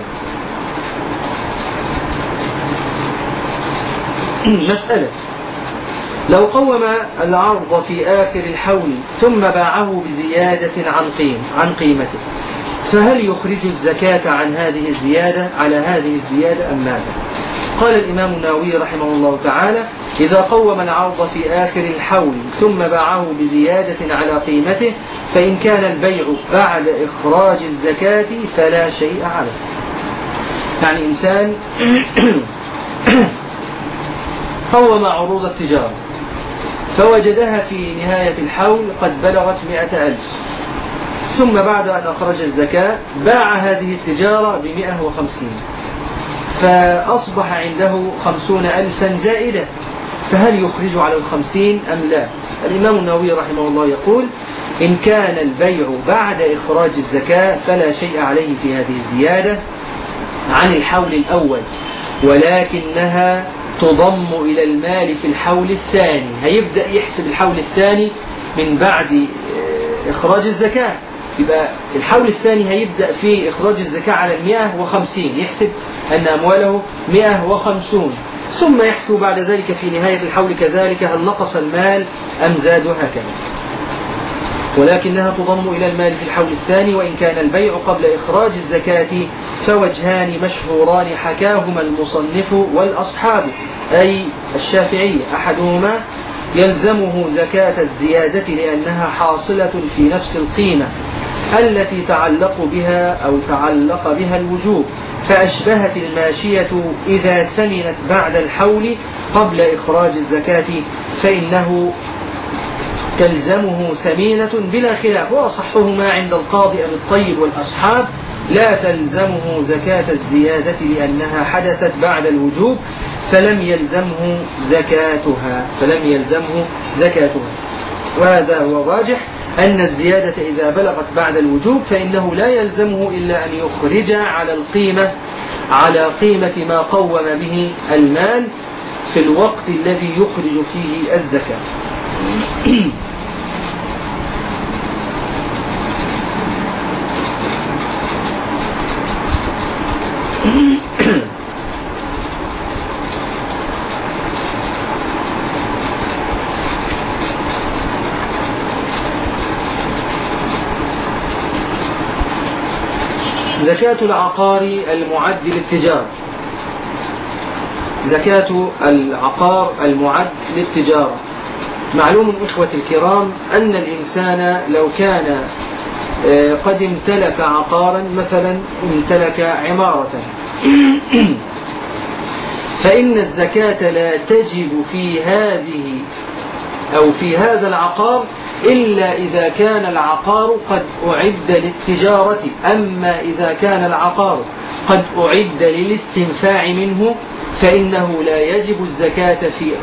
مسألة: لو قوم العرض في آخر الحول ثم باعه بزيادة عن قيمته، فهل يخرج الزكاة عن هذه الزيادة على هذه الزيادة أم ماذا؟ قال الإمام النووي رحمه الله تعالى: إذا قوم العرض في آخر الحول ثم باعه بزيادة على قيمته، فإن كان البيع بعد إخراج الزكاة فلا شيء عليه. يعني إنسان قوم عروض التجارة فوجدها في نهاية الحول قد بلغت 100,000، ثم بعد أن أخرج الزكاة باع هذه التجارة ب150، فأصبح عنده 50,000 زائدة، فهل يخرج على 50 أم لا؟ الإمام النووي رحمه الله يقول: إن كان البيع بعد إخراج الزكاة فلا شيء عليه في هذه الزيادة عن الحول الأول، ولكنها تضم إلى المال في الحول الثاني. هيبدأ يحسب الحول الثاني من بعد إخراج الزكاة، يبقى الحول الثاني هيبدأ في إخراج الزكاة على 150، يحسب أن أمواله 150، ثم يحسب بعد ذلك في نهاية الحول كذلك هل نقص المال أم زاد، هكذا. ولكنها تضم إلى المال في الحول الثاني. وإن كان البيع قبل إخراج الزكاة فوجهان مشهوران حكاهما المصنف والأصحاب، أي الشافعي: أحدهما يلزمه زكاة الزيادة لأنها حاصلة في نفس القيمة التي تعلق بها الوجوب، فأشبهت الماشية إذا سمنت بعد الحول قبل إخراج الزكاة فإنه تلزمه سمينة بلا خلاف. وأصحهما عند القاضي أبي الطيب والأصحاب لا تلزمه زكاة الزيادة لأنها حدثت بعد الوجوب فلم يلزمه زكاتها. وهذا هو الراجح، أن الزيادة إذا بلغت بعد الوجوب فإنه لا يلزمه إلا أن يخرج على قيمة ما قوم به المال في الوقت الذي يخرج فيه الزكاة. زكاة العقار المعد للتجارة. زكاة العقار المعد للتجارة. معلوم إخوة الكرام أن الإنسان لو كان قد امتلك عقارا، مثلا امتلك عمارة، فإن الزكاة لا تجب في هذه أو في هذا العقار إلا إذا كان العقار قد أعد للتجارة. أما إذا كان العقار قد أعد للاستنفاع منه فإنه لا يجب الزكاة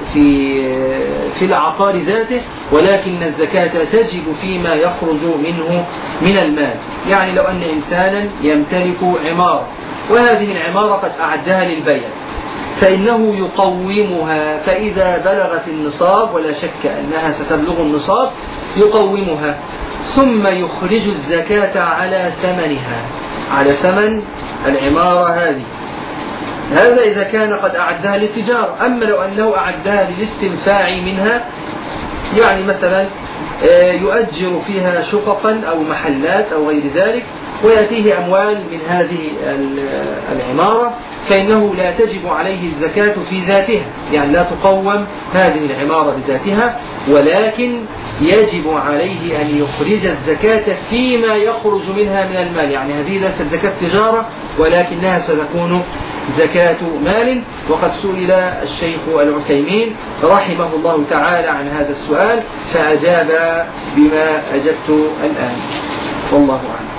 في العقار ذاته، ولكن الزكاة تجب فيما يخرج منه من المال. يعني لو أن إنسانا يمتلك عمارة وهذه العمارة قد أعدها للبيع، فإنه يقومها، فإذا بلغت النصاب، ولا شك أنها ستبلغ النصاب، يقومها ثم يخرج الزكاة على ثمنها، على ثمن العمارة هذه. هذا إذا كان قد أعدها للتجارة. أما لو أنه أعدها للاستنفاع منها، يعني مثلا يؤجر فيها شققا أو محلات أو غير ذلك ويأتيه أموال من هذه العمارة، فإنه لا تجب عليه الزكاة في ذاتها، يعني لا تقوم هذه العمارة بذاتها، ولكن يجب عليه أن يخرج الزكاة فيما يخرج منها من المال. يعني هذه ليست زكاة تجارة ولكنها ستكون زكاة مال. وقد سئل الشيخ العثيمين رحمه الله تعالى عن هذا السؤال فأجاب بما أجبت الآن، والله أعلم.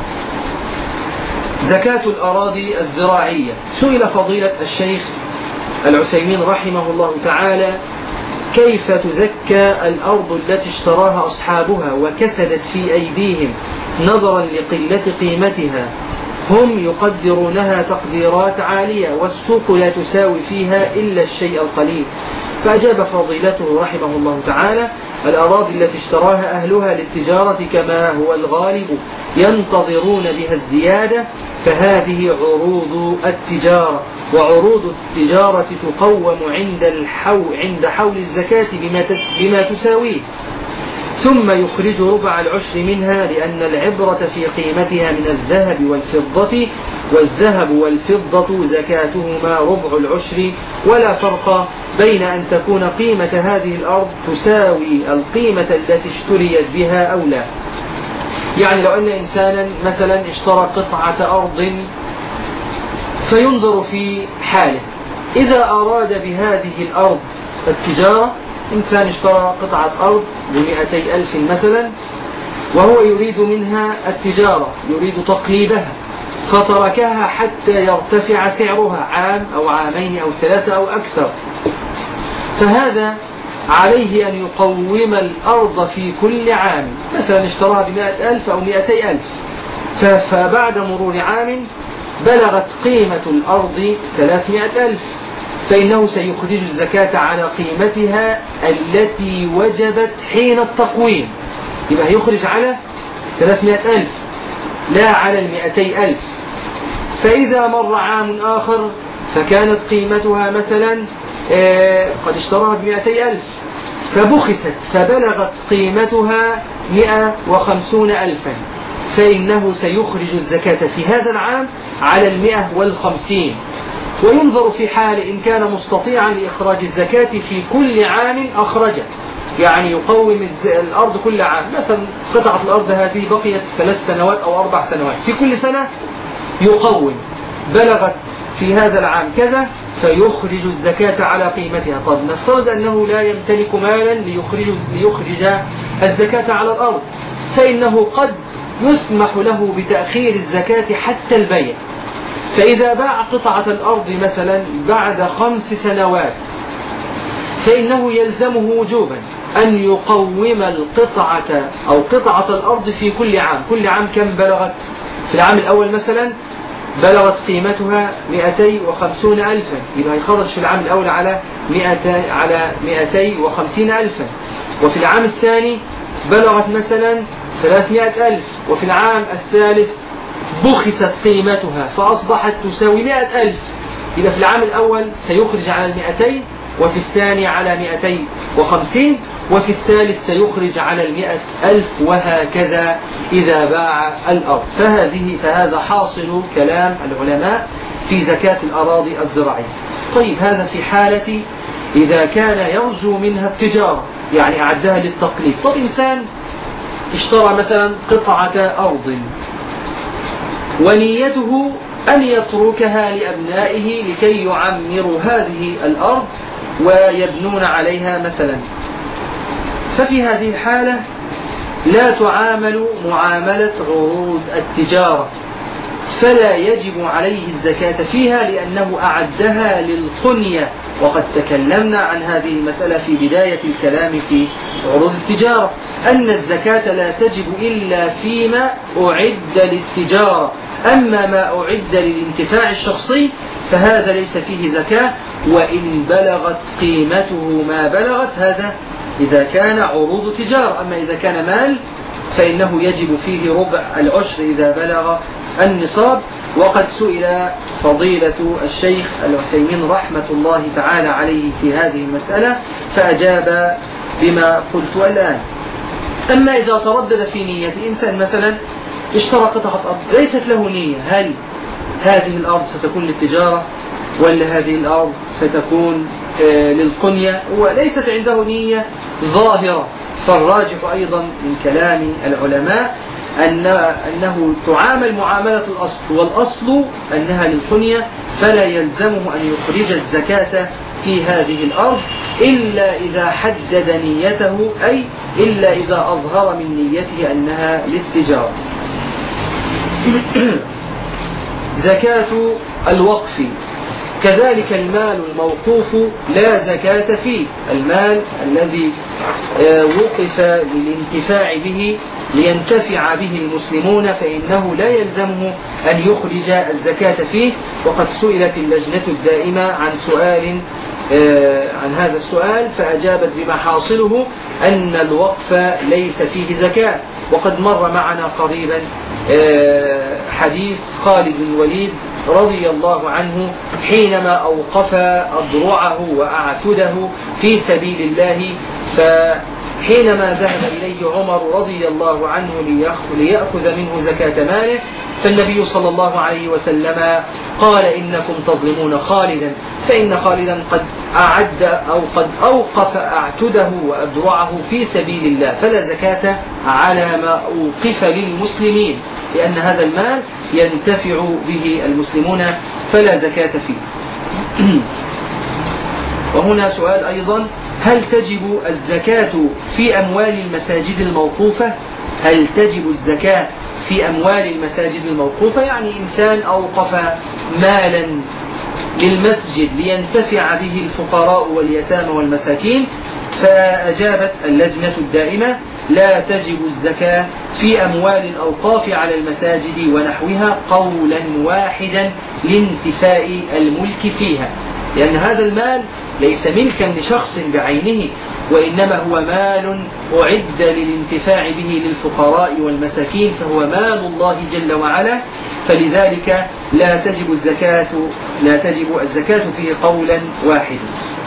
زكاة الأراضي الزراعية. سئل فضيلة الشيخ العثيمين رحمه الله تعالى كيف تزكى الأرض التي اشتراها أصحابها وكسدت في أيديهم نظرا لقلة قيمتها، هم يقدرونها تقديرات عالية والسوق لا تساوي فيها إلا الشيء القليل. فأجاب فضيلته رحمه الله تعالى الأراضي التي اشتراها أهلها للتجارة كما هو الغالب ينتظرون بها الزيادة، فهذه عروض التجارة، وعروض التجارة تقوم عند حول الزكاة بما تساويه، ثم يخرج ربع العشر منها، لأن العبرة في قيمتها من الذهب والفضة، والذهب والفضة زكاتهما ربع العشر، ولا فرق بين أن تكون قيمة هذه الأرض تساوي القيمة التي اشتريت بها أو لا. يعني لو أن إنسانا مثلا اشترى قطعة أرض فينظر في حاله، إذا أراد بهذه الأرض التجارة، إنسان اشترى قطعة أرض ب200,000 مثلا وهو يريد منها التجارة، يريد تقليبها، فتركها حتى يرتفع سعرها عام أو عامين أو 3 أو أكثر، فهذا عليه أن يقوم الأرض في كل عام. مثلا اشتراها ب100,000 أو 200,000، فبعد مرور عام بلغت قيمة الأرض 300,000، فإنه سيخرج الزكاة على قيمتها التي وجبت حين التقويم. يبقى يخرج على 300,000 لا على 200,000. فإذا مر عام آخر فكانت قيمتها مثلا قد اشتراها ب200,000 فبخست فبلغت قيمتها 150,000، فإنه سيخرج الزكاة في هذا العام على 150. وينظر في حال إن كان مستطيعا لإخراج الزكاة في كل عام أخرجه، يعني يقوم الأرض كل عام. مثلا قطعة الأرض هذه بقيت 3 سنوات أو 4 سنوات، في كل سنة يقوم، بلغت في هذا العام كذا فيخرج الزكاة على قيمتها. طب نفترض أنه لا يمتلك مالا ليخرج الزكاة على الأرض، فإنه قد يسمح له بتأخير الزكاة حتى البيع. فإذا باع قطعة الأرض مثلا بعد 5 سنوات فإنه يلزمه وجوبا أن يقوم القطعة أو قطعة الأرض في كل عام. كل عام كم بلغت؟ في العام الأول مثلا بلغت قيمتها 250,000، يبقى يخرج في العام الأول على 250,000. وفي العام الثاني بلغت مثلا 300,000، وفي العام الثالث بخست قيمتها فأصبحت تساوي 100,000. إذا في العام الأول سيخرج على 200، وفي الثاني على 250 وفي الثالث سيخرج على 100,000 وهكذا إذا باع الأرض. فهذا حاصل كلام العلماء في زكاة الأراضي الزراعية. طيب هذا في حالة إذا كان يرجو منها التجارة، يعني أعدها للتقليد. طب إنسان اشترى مثلا قطعة أرض ونيته أن يتركها لأبنائه لكي يعمروا هذه الأرض ويبنون عليها مثلا، ففي هذه الحالة لا تعامل معاملة عروض التجارة، فلا يجب عليه الزكاة فيها لأنه أعدها للقنية. وقد تكلمنا عن هذه المسألة في بداية الكلام في عروض التجارة، أن الزكاة لا تجب إلا فيما أعد للتجارة، أما ما أعد للانتفاع الشخصي فهذا ليس فيه زكاة وإن بلغت قيمته ما بلغت، هذا إذا كان عروض تجارة. أما إذا كان مال فإنه يجب فيه ربع العشر إذا بلغ النصاب. وقد سئل فضيلة الشيخ العثيمين رحمة الله تعالى عليه في هذه المسألة فأجاب بما قلت الآن. أما إذا تردد في نية إنسان مثلا اشترى قطعة أرض ليست له نية، هل هذه الأرض ستكون للتجارة ولا هذه الأرض ستكون للقنية، وليست عنده نية ظاهرة، فالراجح أيضا من كلام العلماء أنه تعامل معاملة الأصل، والأصل أنها للقنية، فلا يلزمه أن يخرج الزكاة في هذه الأرض إلا إذا حدد نيته، أي إلا إذا أظهر من نيته أنها للتجارة. زكاة الوقف كذلك المال الموقوف لا زكاة فيه، المال الذي وقف للانتفاع به لينتفع به المسلمون فإنه لا يلزمه أن يخرج الزكاة فيه. وقد سئلت اللجنة الدائمة عن هذا السؤال فأجابت بما حاصله أن الوقف ليس فيه زكاة. وقد مر معنا قريبا حديث خالد بن الوليد رضي الله عنه حينما أوقف أضرعه وأعتده في سبيل الله، فحينما ذهب إليه عمر رضي الله عنه ليأخذ منه زكاة ماله، فالنبي صلى الله عليه وسلم قال إنكم تظلمون خالدا، فإن خالدا قد أعد أو قد أوقف أعتده وأضرعه في سبيل الله، فلا زكاة على ما أوقف للمسلمين، لأن هذا المال ينتفع به المسلمون فلا زكاة فيه. وهنا سؤال أيضا، هل تجب الزكاة في أموال المساجد الموقوفة؟ هل تجب الزكاة في أموال المساجد الموقوفة؟ يعني إنسان أوقف مالا للمسجد لينتفع به الفقراء واليتامى والمساكين، فأجابت اللجنة الدائمة لا تجب الزكاة في أموال الأوقاف على المساجد ونحوها قولا واحدا لانتفاء الملك فيها، لأن هذا المال ليس ملكا لشخص بعينه، وإنما هو مال أعد للانتفاع به للفقراء والمساكين، فهو مال الله جل وعلا، فلذلك لا تجب الزكاة فيه قولا واحدا.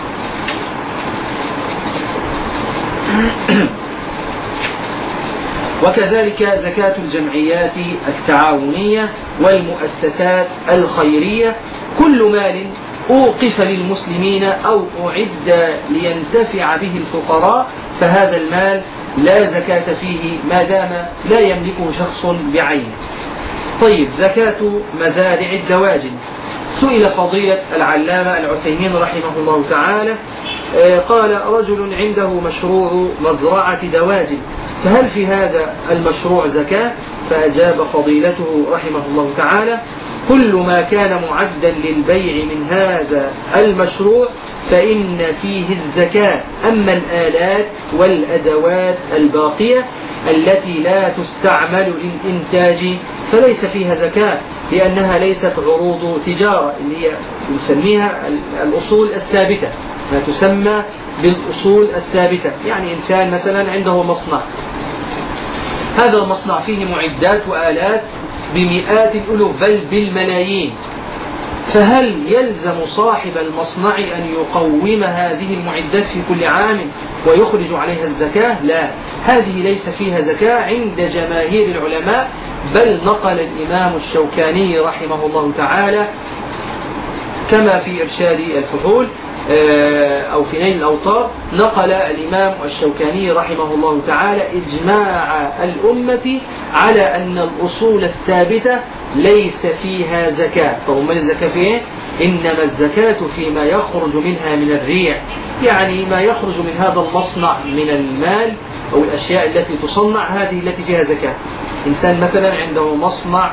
وكذلك زكاة الجمعيات التعاونية والمؤسسات الخيرية، كل مال أوقف للمسلمين أو أعد لينتفع به الفقراء فهذا المال لا زكاة فيه ما دام لا يملكه شخص بعينه. طيب، زكاة مزارع الدواجن. سئل فضيلة العلامة العثيمين رحمه الله تعالى قال رجل عنده مشروع مزرعة دواجن، فهل في هذا المشروع زكاة؟ فأجاب فضيلته رحمه الله تعالى كل ما كان معدا للبيع من هذا المشروع فإن فيه الزكاة، أما الآلات والأدوات الباقية التي لا تستعمل للإنتاج فليس فيها زكاة، لأنها ليست عروض تجارة اللي هي نسميها الأصول الثابتة، ما تسمى بالأصول الثابتة. يعني إنسان مثلا عنده مصنع، هذا المصنع فيه معدات وآلات بمئات الألوف بل بالملايين، فهل يلزم صاحب المصنع أن يقوم هذه المعدات في كل عام ويخرج عليها الزكاة؟ لا، هذه ليس فيها زكاة عند جماهير العلماء، بل نقل الإمام الشوكاني رحمه الله تعالى كما في إرشاد الفحول أو في نيل الأوطار، نقل الإمام الشوكاني رحمه الله تعالى إجماع الأمة على أن الأصول الثابتة ليس فيها زكاة. طب ما الزكاة فيه؟ إنما الزكاة فيما يخرج منها من الريع، يعني ما يخرج من هذا المصنع من المال أو الأشياء التي تصنع، هذه التي فيها زكاة. إنسان مثلا عنده مصنع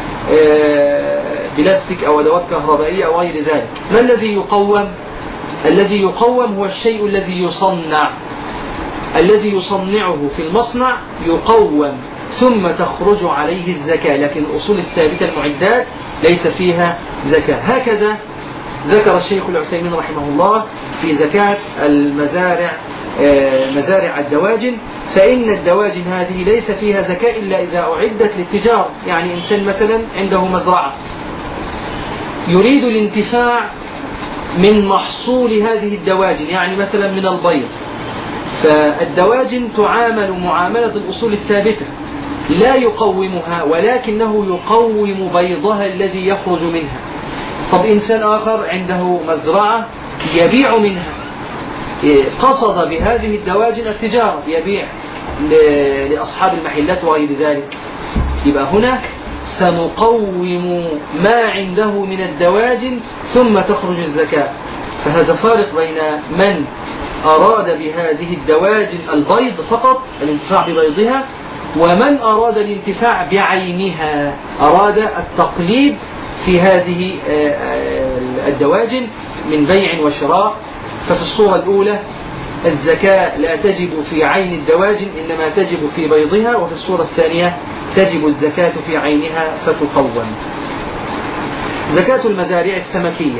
بلاستيك أو أدوات كهربائية أو غير ذلك، ما الذي يقوم؟ الذي يقوم هو الشيء الذي يصنع، الذي يصنعه في المصنع يقوم ثم تخرج عليه الزكاة، لكن الأصول الثابتة المعدات ليس فيها زكاة. هكذا ذكر الشيخ العثيمين رحمه الله في زكاة المزارع، مزارع الدواجن، فإن الدواجن هذه ليس فيها زكاة إلا إذا أعدت للتجارة. يعني إنسان مثلا عنده مزرعة يريد الانتفاع من محصول هذه الدواجن، يعني مثلا من البيض، فالدواجن تعامل معاملة الأصول الثابتة، لا يقومها ولكنه يقوم بيضها الذي يخرج منها. طب إنسان آخر عنده مزرعة يبيع منها، قصد بهذه الدواجن التجارة، يبيع لأصحاب المحلات وغير ذلك، يبقى هنا سنقوم ما عنده من الدواجن ثم تخرج الزكاة. فهذا فارق بين من أراد بهذه الدواجن البيض فقط، الانتفاع ببيضها، ومن أراد الانتفاع بعينها، أراد التقليب في هذه الدواجن من بيع وشراء. ففي الصورة الأولى الزكاة لا تجب في عين الدواجن، إنما تجب في بيضها، وفي الصورة الثانية تجب الزكاة في عينها فتقوم. زكاة المزارع السمكية،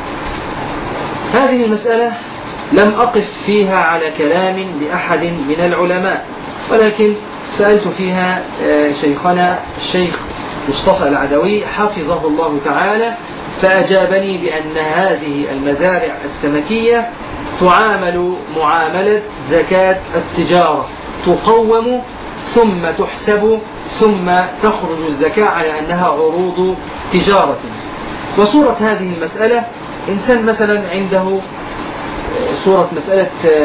هذه المسألة لم أقف فيها على كلام لأحد من العلماء، ولكن سألت فيها شيخنا الشيخ مصطفى العدوي حفظه الله تعالى، فأجابني بأن هذه المزارع السمكية تعامل معاملة زكاة التجارة، تقوم ثم تحسب ثم تخرج الزكاة على أنها عروض تجارة. وصورة هذه المسألة إنسان مثلا عنده صورة مسألة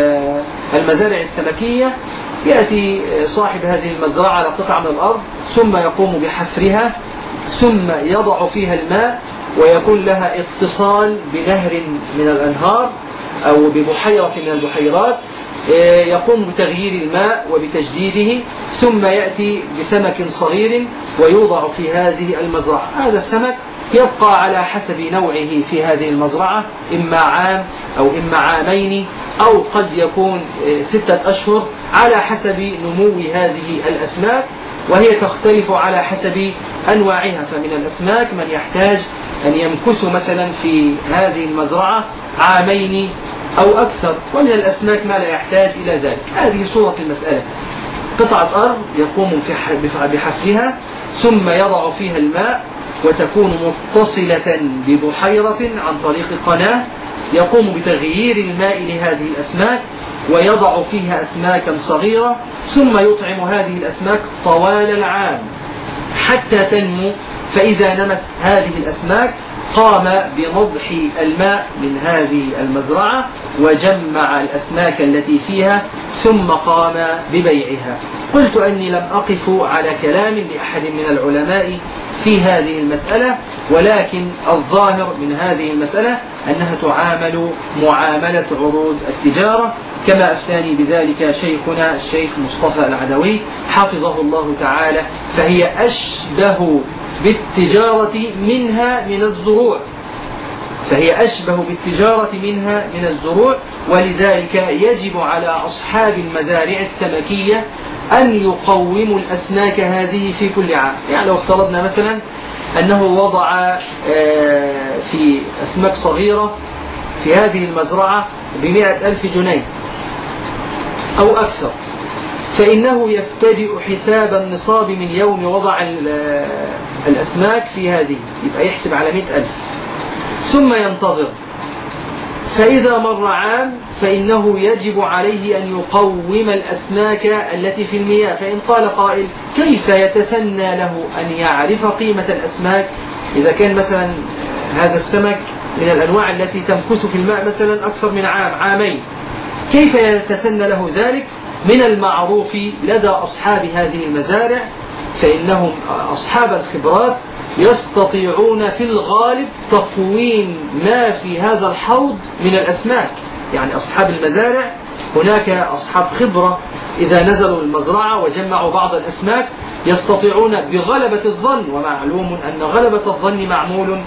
المزارع السمكية، يأتي صاحب هذه المزرعة على قطعة من الأرض ثم يقوم بحفرها ثم يضع فيها الماء، ويكون لها اتصال بنهر من الأنهار أو ببحيرة من البحيرات، يقوم بتغيير الماء وبتجديده، ثم يأتي بسمك صغير ويوضع في هذه المزرعة. هذا السمك يبقى على حسب نوعه في هذه المزرعة، إما عام أو إما عامين أو قد يكون 6 أشهر على حسب نمو هذه الأسماك، وهي تختلف على حسب أنواعها. فمن الأسماك من يحتاج أن يمكث مثلا في هذه المزرعة عامين أو أكثر، ومن الأسماك ما لا يحتاج إلى ذلك. هذه صورة المسألة، قطعة أرض يقوم بحفرها ثم يضع فيها الماء، وتكون متصلة ببحيرة عن طريق قناة، يقوم بتغيير الماء لهذه الأسماك ويضع فيها أسماكا صغيرة، ثم يطعم هذه الأسماك طوال العام حتى تنمو. فإذا نمت هذه الأسماك قام بنضح الماء من هذه المزرعة وجمع الأسماك التي فيها ثم قام ببيعها. قلت أني لم أقف على كلام لأحد من العلماء في هذه المسألة، ولكن الظاهر من هذه المسألة أنها تعامل معاملة عروض التجارة، كما أفتاني بذلك شيخنا الشيخ مصطفى العدوي حفظه الله تعالى، فهي أشبه بالتجارة منها من الزروع، فهي أشبه بالتجارة منها من الزروع، ولذلك يجب على أصحاب المزارع السمكية أن يقوموا الأسماك هذه في كل عام. يعني لو افترضنا مثلا أنه وضع في أسماك صغيرة في هذه المزرعة ب100,000 جنيه أو أكثر، فإنه يبتدئ حساب النصاب من يوم وضع الأسماك في هذه، يبقى يحسب على 100,000. ثم ينتظر. فإذا مر عام فإنه يجب عليه أن يقوم الأسماك التي في المياه. فإن قال قائل كيف يتسنى له أن يعرف قيمة الأسماك إذا كان مثلا هذا السمك من الأنواع التي تمكث في الماء مثلا أكثر من عامين، كيف يتسنى له ذلك؟ من المعروف لدى أصحاب هذه المزارع فإنهم أصحاب الخبرات يستطيعون في الغالب تقويم ما في هذا الحوض من الأسماك. يعني أصحاب المزارع هناك أصحاب خبرة إذا نزلوا المزرعة وجمعوا بعض الأسماك يستطيعون بغلبة الظن، ومعلوم أن غلبة الظن معمول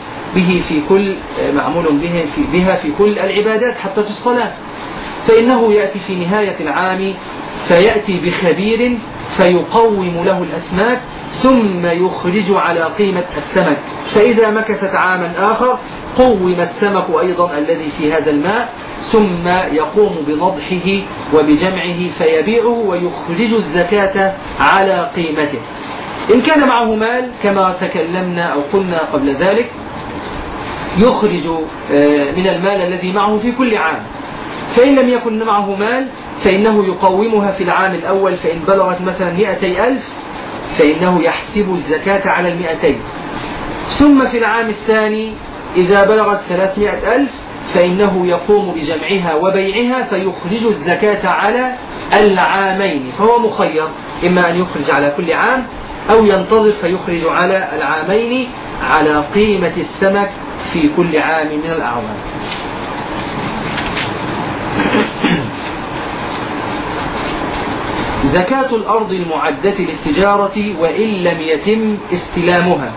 بها في كل العبادات حتى في الصلاة. فإنه يأتي في نهاية العام فيأتي بخبير فيقوم له الأسماك ثم يخرج على قيمة السمك. فإذا مكثت عاما آخر قوم السمك أيضا الذي في هذا الماء ثم يقوم بنضحه وبجمعه فيبيعه ويخرج الزكاة على قيمته. إن كان معه مال كما تكلمنا أو قلنا قبل ذلك يخرج من المال الذي معه في كل عام. فإن لم يكن معه مال فإنه يقومها في العام الأول، فإن بلغت مثلا 200,000 فإنه يحسب الزكاة على 200. ثم في العام الثاني إذا بلغت 300,000 فإنه يقوم بجمعها وبيعها فيخرج الزكاة على العامين. فهو مخير إما أن يخرج على كل عام أو ينتظر فيخرج على العامين على قيمة السمك في كل عام من الأعوام. زكاة الأرض المعدة للتجارة وإن لم يتم استلامها.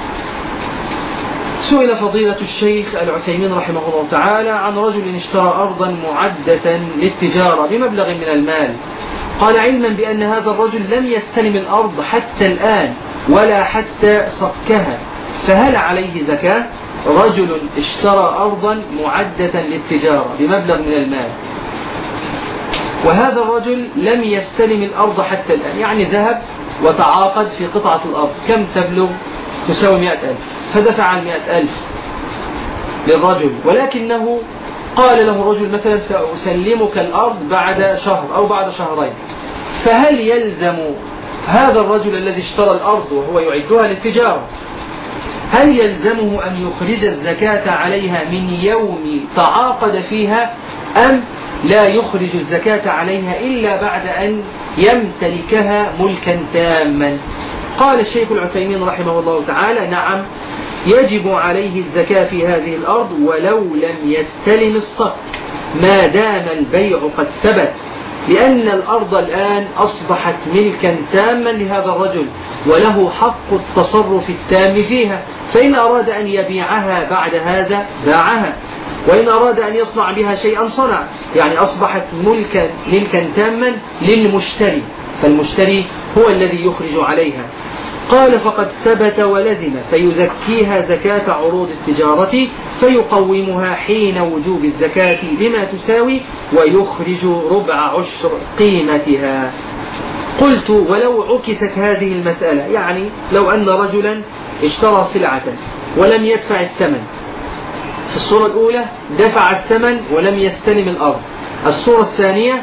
سئل فضيلة الشيخ العثيمين رحمه الله تعالى عن رجل اشترى أرضا معدة للتجارة بمبلغ من المال، قال علما بأن هذا الرجل لم يستلم الأرض حتى الآن ولا حتى صكها، فهل عليه زكاة؟ رجل اشترى أرضا معدة للتجارة بمبلغ من المال وهذا الرجل لم يستلم الأرض حتى الآن، يعني ذهب وتعاقد في قطعة الأرض كم تبلغ؟ تساوي 100,000، فدفع 100,000 للرجل، ولكنه قال له الرجل مثلا سأسلمك الأرض بعد شهر أو بعد شهرين، فهل يلزم هذا الرجل الذي اشترى الأرض وهو يعدها للتجارة هل يلزمه أن يخرج الزكاة عليها من يوم تعاقد فيها أم لا يخرج الزكاة عليها إلا بعد أن يمتلكها ملكا تاما؟ قال الشيخ العثيمين رحمه الله تعالى نعم، يجب عليه الزكاة في هذه الأرض ولو لم يستلم الصك ما دام البيع قد ثبت، لأن الأرض الآن أصبحت ملكا تاما لهذا الرجل وله حق التصرف التام فيها، فإن أراد أن يبيعها بعد هذا باعها، وإن أراد أن يصنع بها شيئا صنع، يعني أصبحت ملكا تاما للمشتري، فالمشتري هو الذي يخرج عليها. قال فقد ثبت ولزم فيزكيها زكاة عروض التجارة فيقومها حين وجوب الزكاة بما تساوي ويخرج ربع عشر قيمتها. قلت ولو عكست هذه المسألة، يعني لو أن رجلا اشترى سلعة ولم يدفع الثمن، في الصورة الأولى دفع الثمن ولم يستلم الأرض، الصورة الثانية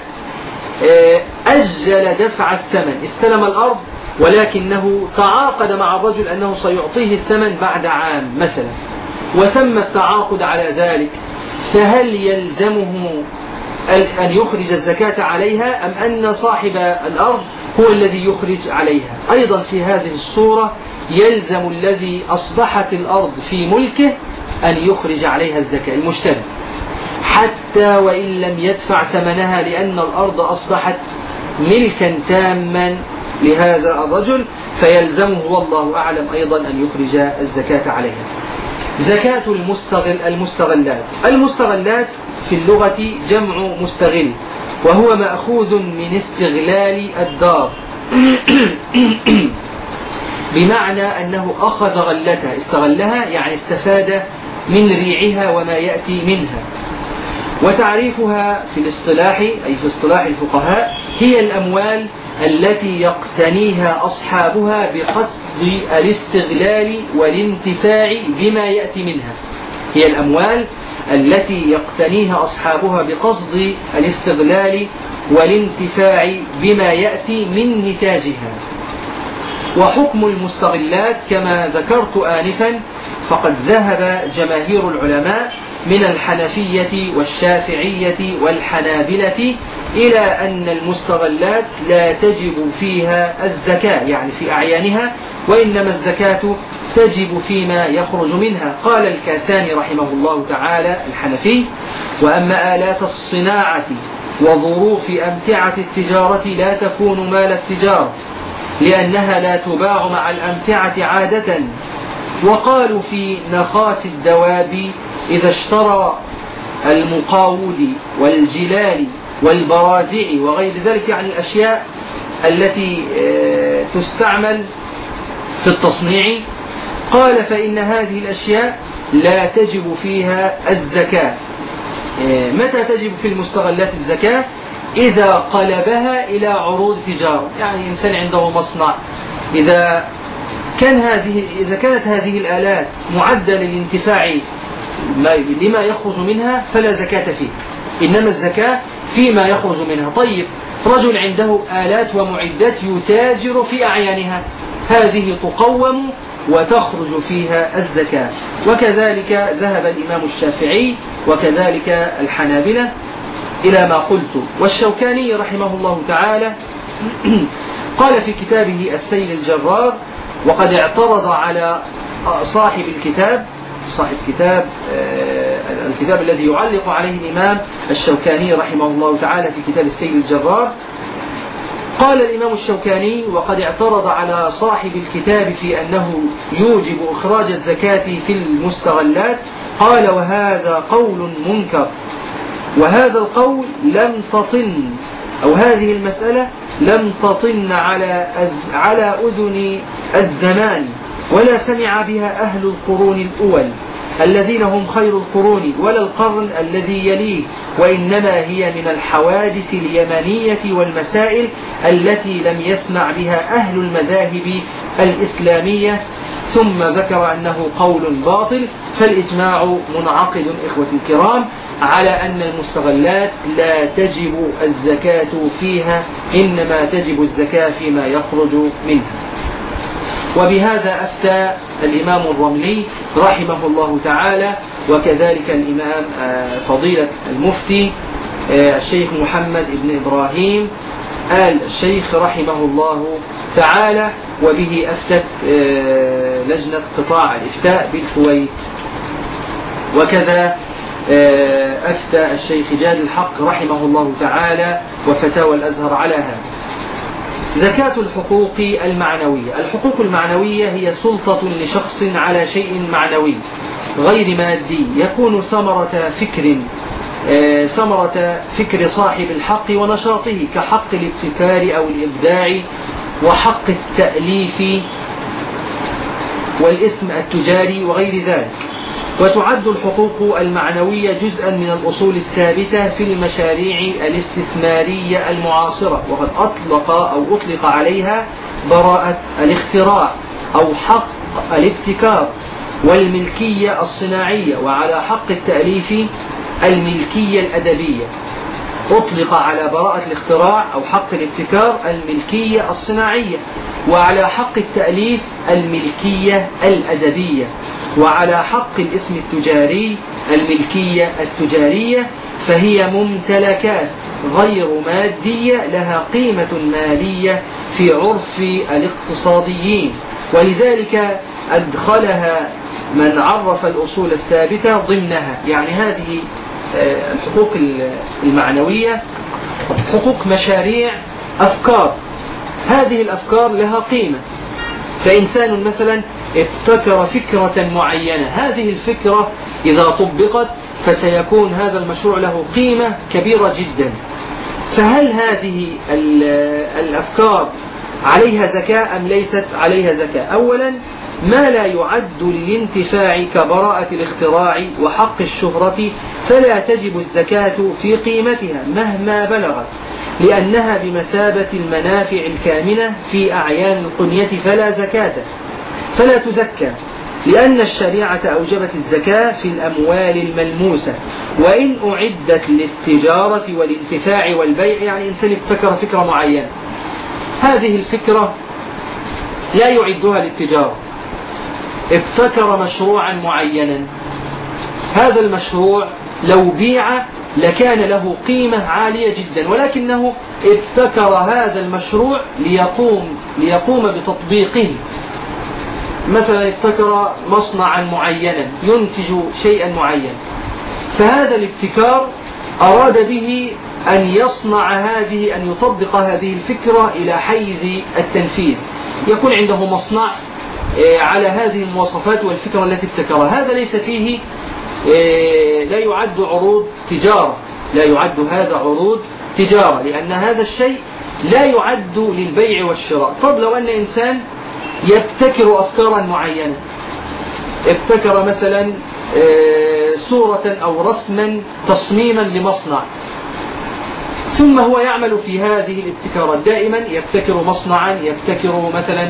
أجل دفع الثمن، استلم الأرض ولكنه تعاقد مع الرجل أنه سيعطيه الثمن بعد عام مثلا وتم التعاقد على ذلك، فهل يلزمه أن يخرج الزكاة عليها أم أن صاحب الأرض هو الذي يخرج عليها؟ أيضا في هذه الصورة يلزم الذي أصبحت الأرض في ملكه أن يخرج عليها الزكاة المشتري حتى وإن لم يدفع ثمنها، لأن الأرض أصبحت ملكا تاما لهذا الرجل، فيلزمه والله أعلم أيضا أن يخرج الزكاة عليها. زكاة المستغلات في اللغة جمع مستغل، وهو مأخوذ من استغلال الدار بمعنى أنه أخذ غلتها، استغلها يعني استفاد من ريعها وما يأتي منها. وتعريفها في الاصطلاح أي في اصطلاح الفقهاء هي الأموال التي يقتنيها أصحابها بقصد الاستغلال والانتفاع بما يأتي منها، هي الأموال التي يقتنيها أصحابها بقصد الاستغلال والانتفاع بما يأتي من نتاجها. وحكم المستغلات كما ذكرت آنفا فقد ذهب جماهير العلماء من الحنفية والشافعية والحنابلة إلى أن المستغلات لا تجب فيها الزكاة، يعني في أعيانها، وإنما الزكاة تجب فيما يخرج منها. قال الكاساني رحمه الله تعالى الحنفي: وأما آلات الصناعة وظروف أمتعة التجارة لا تكون مال التجارة، لأنها لا تباع مع الأمتعة عادة. وقالوا في نخاس الدواب إذا اشترى المقاود والجلال والبرازع وغير ذلك، يعني الأشياء التي تستعمل في التصنيع، قال فإن هذه الأشياء لا تجب فيها الزكاة. متى تجب في المستغلات الزكاة؟ إذا قلبها إلى عروض تجارة، يعني إنسان عنده مصنع، إذا كانت هذه الآلات معدة للانتفاع لما يخرج منها فلا زكاة فيه، إنما الزكاة فيما يخرج منها. طيب، رجل عنده آلات ومعدات يتاجر في أعيانها، هذه تقوم وتخرج فيها الزكاة. وكذلك ذهب الإمام الشافعي وكذلك الحنابلة إلى ما قلت. والشوكاني رحمه الله تعالى قال في كتابه السيل الجرار: وقد اعترض على صاحب الكتاب الذي يعلق عليه الإمام الشوكاني رحمه الله تعالى في كتاب السيل الجرار. قال الإمام الشوكاني: وقد اعترض على صاحب الكتاب في أنه يوجب إخراج الزكاة في المستغلات. قال: وهذا قول منكر، وهذا القول لم تطن، أو هذه المسألة لم تطن على أذن الزمان، ولا سمع بها أهل القرون الأول الذين هم خير القرون، ولا القرن الذي يليه، وإنما هي من الحوادث اليمنية والمسائل التي لم يسمع بها أهل المذاهب الإسلامية. ثم ذكر أنه قول باطل. فالإجماع منعقد إخوة الكرام على أن المستغلات لا تجب الزكاة فيها، إنما تجب الزكاة فيما يخرج منها. وبهذا أفتى الإمام الرملي رحمه الله تعالى، وكذلك الإمام فضيلة المفتي الشيخ محمد بن إبراهيم آل الشيخ رحمه الله تعالى، وبه أفتت لجنة قطاع الإفتاء بالكويت. وكذا أفتى الشيخ جاد الحق رحمه الله تعالى وفتاوى الأزهر على هذا. زكاة الحقوق المعنوية. الحقوق المعنوية هي سلطة لشخص على شيء معنوي غير مادي، يكون ثمرة فكر صاحب الحق ونشاطه، كحق الابتكار أو الإبداع، وحق التأليف والاسم التجاري وغير ذلك. وتعد الحقوق المعنوية جزءا من الأصول الثابتة في المشاريع الاستثمارية المعاصرة، وقد أطلق عليها براءة الاختراع أو حق الابتكار والملكية الصناعية، وعلى حق التأليف الملكية الأدبية. أطلق على براءة الاختراع أو حق الابتكار الملكية الصناعية، وعلى حق التأليف الملكية الأدبية، وعلى حق الاسم التجاري الملكية التجارية. فهي ممتلكات غير مادية لها قيمة مالية في عرف الاقتصاديين، ولذلك أدخلها من عرف الأصول الثابتة ضمنها. يعني هذه الحقوق المعنوية حقوق مشاريع، أفكار، هذه الأفكار لها قيمة. فإنسان مثلا ابتكر فكرة معينة، هذه الفكرة إذا طبقت فسيكون هذا المشروع له قيمة كبيرة جدا. فهل هذه الأفكار عليها زكاة أم ليست عليها زكاة؟ أولا، ما لا يعد للانتفاع كبراءة الاختراع وحق الشهرة فلا تجب الزكاة في قيمتها مهما بلغت، لأنها بمثابة المنافع الكامنة في أعيان القنية فلا تزكى. لأن الشريعة أوجبت الزكاة في الأموال الملموسة، وإن أعدت للتجارة والانتفاع والبيع، يعني إنسان ابتكر فكرة معينة، هذه الفكرة لا يعدها للتجارة، ابتكر مشروعا معينا، هذا المشروع لو بيع لكان له قيمة عالية جدا، ولكنه ابتكر هذا المشروع ليقوم بتطبيقه. مثلا ابتكر مصنعا معينا ينتج شيئا معين، فهذا الابتكار أراد به أن أن يطبق هذه الفكرة إلى حيز التنفيذ، يكون عنده مصنع على هذه المواصفات والفكرة التي ابتكرها. هذا ليس فيه، لا يعد عروض تجارة، لا يعد هذا عروض تجارة، لأن هذا الشيء لا يعد للبيع والشراء. طب لو أن إنسان يبتكر أفكارا معينة، ابتكر مثلا صورة أو رسما تصميما لمصنع، ثم هو يعمل في هذه الابتكارات دائما، يبتكر مصنعا، يبتكر مثلا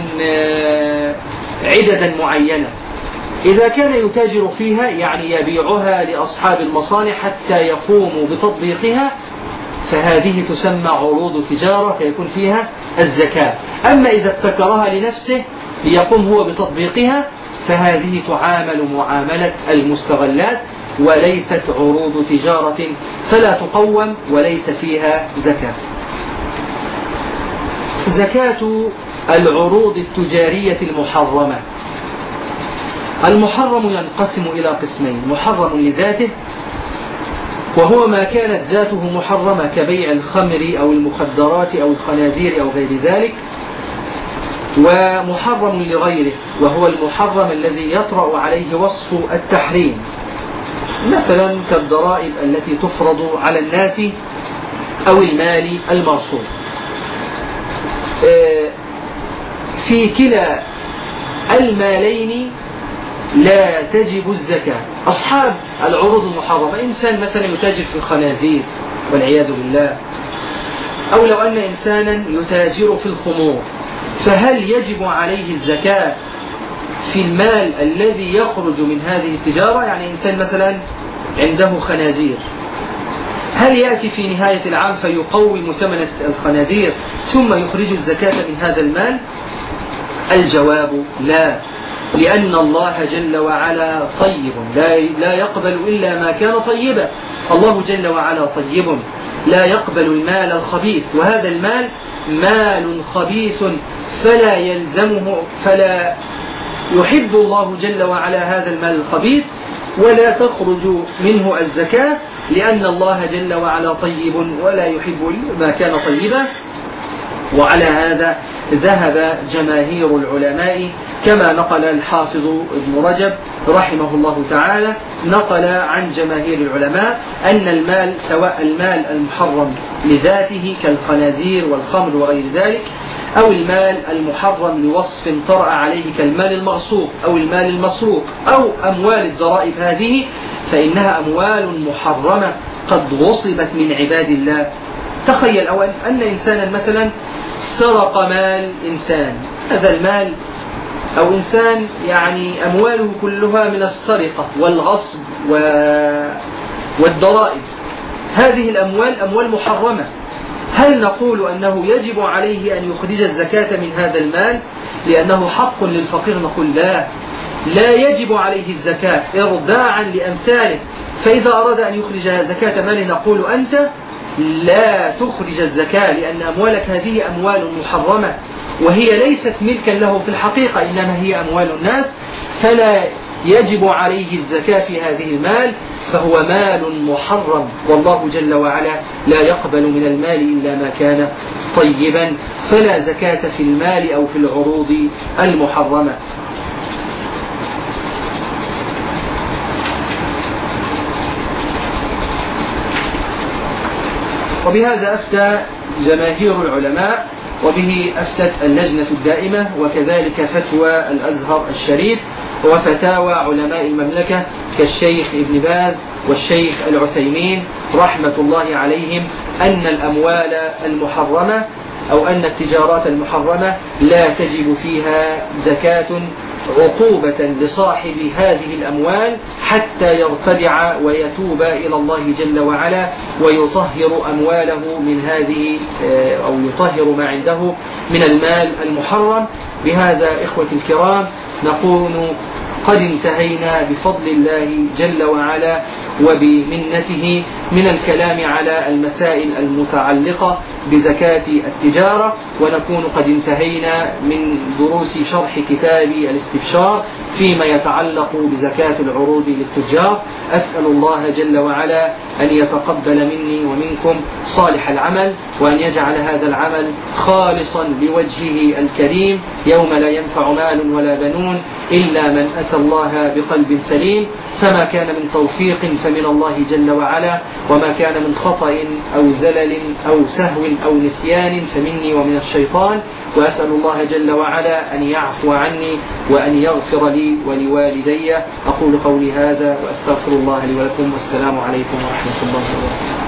عددا معينة، إذا كان يتاجر فيها يعني يبيعها لأصحاب المصانع حتى يقوموا بتطبيقها، فهذه تسمى عروض تجارة فيكون فيها الزكاة. أما إذا ابتكرها لنفسه ليقوم هو بتطبيقها فهذه تعامل معاملة المستغلات وليست عروض تجارة، فلا تقوم وليس فيها زكاة. زكاة العروض التجارية المحرمة. المحرم ينقسم إلى قسمين: محرم لذاته، وهو ما كانت ذاته محرمة كبيع الخمر أو المخدرات أو الخنازير أو غير ذلك، ومحرم لغيره، وهو المحرم الذي يطرأ عليه وصف التحريم، مثلا كالضرائب التي تفرض على الناس أو المال المرصود. في كلا المالين لا تجب الزكاة. أصحاب العروض المحرمة، إنسان مثلا يتاجر في الخنازير والعياذ بالله، أو لو أن إنسانا يتاجر في الخمور، فهل يجب عليه الزكاة في المال الذي يخرج من هذه التجارة؟ يعني إنسان مثلا عنده خنازير، هل يأتي في نهاية العام فيقوم ثمن الخنازير ثم يخرج الزكاة من هذا المال؟ الجواب لا، لأن الله جل وعلا طيب لا يقبل إلا ما كان طيبا. الله جل وعلا طيب لا يقبل المال الخبيث، وهذا المال مال خبيث فلا يحب الله جل وعلا هذا المال الخبيث، ولا تخرج منه الزكاة، لأن الله جل وعلا طيب ولا يحب ما كان طيبا. وعلى هذا ذهب جماهير العلماء، كما نقل الحافظ ابن رجب رحمه الله تعالى، نقل عن جماهير العلماء أن المال، سواء المال المحرم لذاته كالخنازير والخمر وغير ذلك، أو المال المحرم لوصف طرأ عليه كالمال المغصوب أو المال المسروق أو أموال الضرائب، هذه فإنها أموال محرمة قد غصبت من عباد الله. تخيل أول أن إنسانا مثلا سرق مال إنسان، هذا المال أو إنسان يعني أمواله كلها من السرقة والغصب والضرائب، هذه الأموال أموال محرمة، هل نقول أنه يجب عليه أن يخرج الزكاة من هذا المال لأنه حق للفقير؟ نقول لا يجب عليه الزكاة إرضاعا لأمثاله. فإذا أراد أن يخرج زكاة ماله نقول أنت لا تخرج الزكاة، لأن أموالك هذه أموال محرمة وهي ليست ملكا له في الحقيقة، إنما هي أموال الناس، فلا يجب عليه الزكاة في هذه المال، فهو مال محرم، والله جل وعلا لا يقبل من المال إلا ما كان طيبا، فلا زكاة في المال أو في العروض المحرمة. وبهذا أفتى جماهير العلماء، وبه أفتت اللجنة الدائمة، وكذلك فتوى الأزهر الشريف وفتاوى علماء المملكة كالشيخ ابن باز والشيخ العثيمين رحمة الله عليهم، أن الأموال المحرمة أو أن التجارات المحرمة لا تجب فيها زكاة عقوبة لصاحب هذه الأموال حتى يرتدع ويتوب إلى الله جل وعلا ويطهر أمواله من هذه أو يطهر ما عنده من المال المحرم. بهذا إخوتي الكرام نكون قد انتهينا بفضل الله جل وعلا وبمنته من الكلام على المسائل المتعلقة بزكاة التجارة، ونكون قد انتهينا من دروس شرح كتاب الاستبشار فيما يتعلق بزكاة العروض للتجار. أسأل الله جل وعلا أن يتقبل مني ومنكم صالح العمل، وأن يجعل هذا العمل خالصا لوجهه الكريم يوم لا ينفع مال ولا بنون إلا من أتى الله بقلب سليم. فما كان من توفيق فمن الله جل وعلا، وما كان من خطأ أو زلل أو سهو أو نسيان فمني ومن الشيطان. وأسأل الله جل وعلا أن يعفو عني وأن يغفر لي ولوالدي. أقول قولي هذا وأستغفر الله لي ولكم، والسلام عليكم ورحمة الله وبركاته.